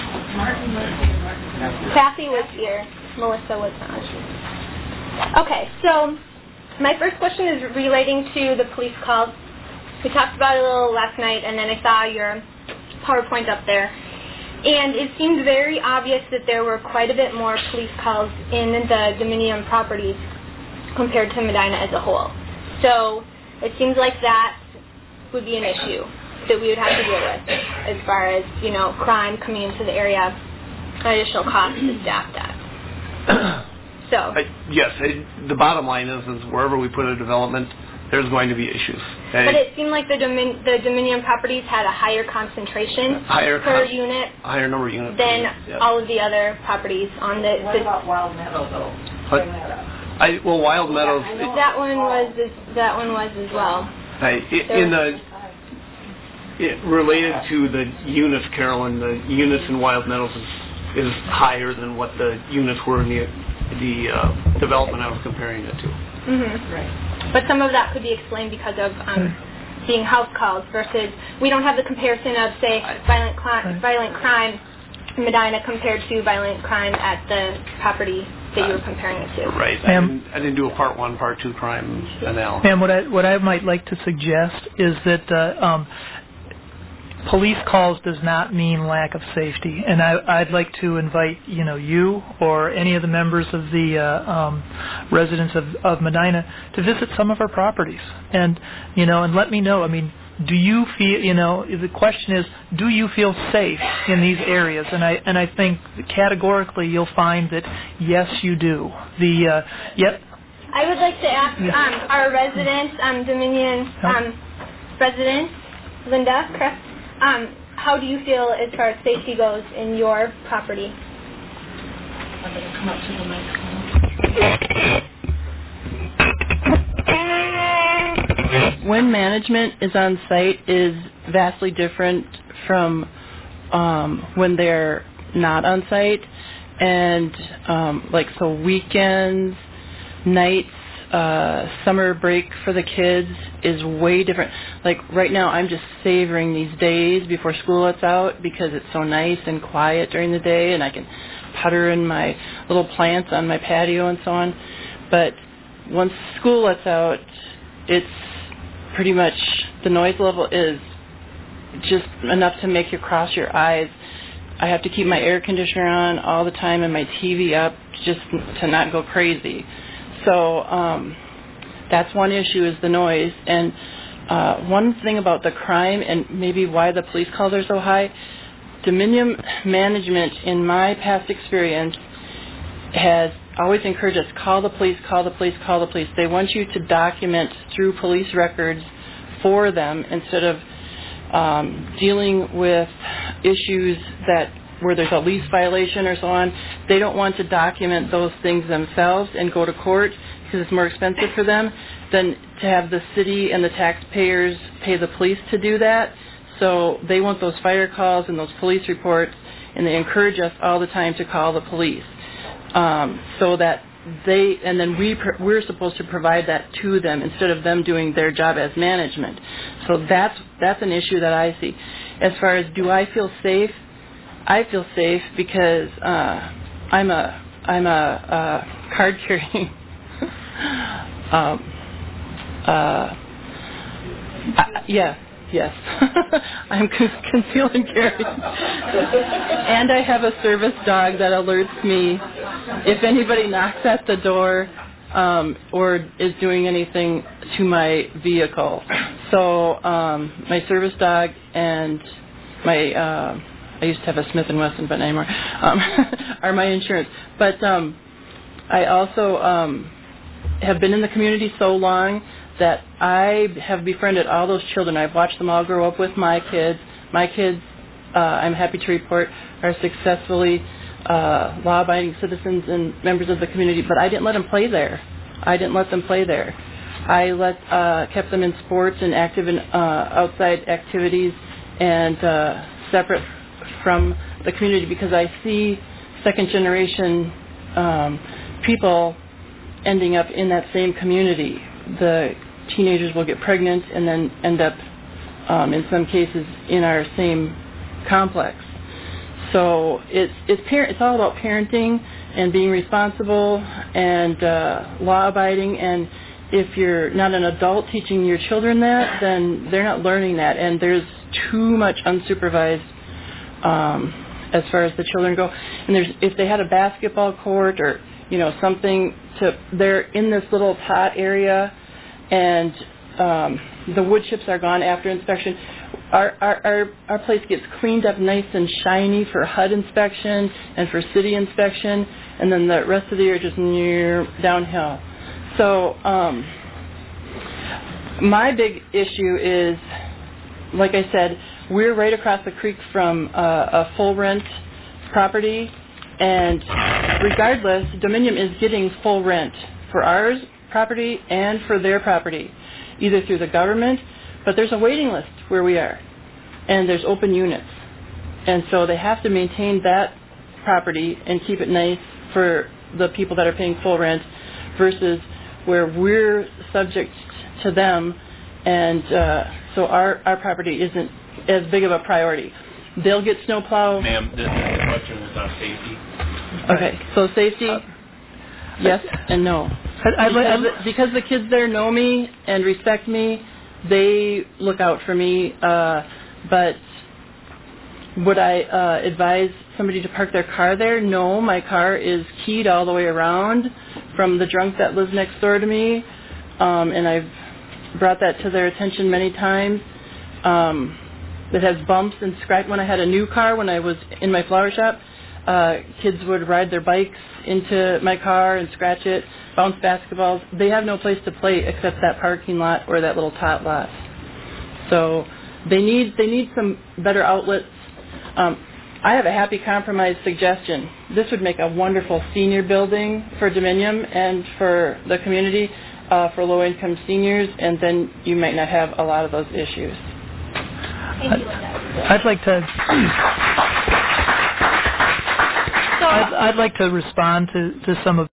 Kathy was here. Melissa was not. Okay, so my first question is relating to the police calls. We talked about it a little last night, and then I saw your PowerPoint up there. And it seemed very obvious that there were quite a bit more police calls in the Dominion properties compared to Medina as a whole. So it seems like that would be an issue that we would have to deal with as far as, crime coming into the area, additional costs to staff that. So. Yes, the bottom line is wherever we put a development, there's going to be issues. Okay? But it seemed like the Dominion properties had a higher concentration per unit. Higher number of units. Than all of the other properties on the... What about Wild Meadow, though? Wild Meadows... That one was as well. Related to the units, Carolyn, the units in Wild Meadows is higher than what the units were in the development I was comparing it to. Mm-hmm. Right. But some of that could be explained because of being house calls versus we don't have the comparison of, say, violent crime in Medina compared to violent crime at the property that you were comparing it to. Right. I didn't do a Part 1, Part 2 crime analysis. And what I might like to suggest is that police calls does not mean lack of safety, and I'd like to invite you or any of the members of the residents of Medina to visit some of our properties, and let me know. I mean, do you feel the question is, do you feel safe in these areas? And I think categorically you'll find that yes, you do. I would like to ask our residents, Dominion residents, Linda, correct? How do you feel as far as safety goes in your property? I'm going to come up to the microphone. When management is on site is vastly different from when they're not on site. And so weekends, nights, summer break for the kids is way different. Like right now I'm just savoring these days before school lets out because it's so nice and quiet during the day and I can putter in my little plants on my patio and so on. But once school lets out, it's pretty much the noise level is just enough to make you cross your eyes. I have to keep my air conditioner on all the time and my TV up just to not go crazy. So that's one issue is the noise. And one thing about the crime and maybe why the police calls are so high, Dominion management, in my past experience, has always encouraged us, call the police, call the police, call the police. They want you to document through police records for them instead of dealing with issues where there's a lease violation or so on. They don't want to document those things themselves and go to court because it's more expensive for them than to have the city and the taxpayers pay the police to do that. So they want those fire calls and those police reports, and they encourage us all the time to call the police so that we're supposed to provide that to them instead of them doing their job as management. So that's an issue that I see. As far as do I feel safe? I feel safe because I'm a card carrying yes. I'm conceal and carry. And I have a service dog that alerts me if anybody knocks at the door or is doing anything to my vehicle. So my service dog and my I used to have a Smith & Wesson, but not anymore, are my insurance. But I also have been in the community so long that I have befriended all those children. I've watched them all grow up with my kids. My kids, I'm happy to report, are successfully law-abiding citizens and members of the community, but I didn't let them play there. I kept them in sports and active in outside activities and separate from the community because I see second-generation people ending up in that same community. The teenagers will get pregnant and then end up, in some cases, in our same complex. So it's all about parenting and being responsible and law-abiding. And if you're not an adult teaching your children that, then they're not learning that. And there's too much unsupervised as far as the children go. And if they had a basketball court or something they're in this little pot area, and the wood chips are gone after inspection. Our place gets cleaned up nice and shiny for HUD inspection and for city inspection, and then the rest of the year just downhill. So my big issue is, like I said, we're right across the creek from a full rent property, and regardless, Dominion is getting full rent for our property and for their property, either through the government, but there's a waiting list where we are, and there's open units. And so they have to maintain that property and keep it nice for the people that are paying full rent versus where we're subject to them, and so our property isn't as big of a priority. They'll get snowplow. Ma'am, the question was on safety. Okay, so safety, yes and no. Because the kids there know me and respect me, they look out for me, but would I advise somebody to park their car there? No, my car is keyed all the way around from the drunk that lives next door to me, and I've brought that to their attention many times. It has bumps and scratch. When I had a new car, when I was in my flower shop, kids would ride their bikes into my car and scratch it, bounce basketballs. They have no place to play except that parking lot or that little tot lot. So they need some better outlets. I have a happy compromise suggestion. This would make a wonderful senior building for Dominion and for the community, for low-income seniors, and then you might not have a lot of those issues. I'd like to respond to some of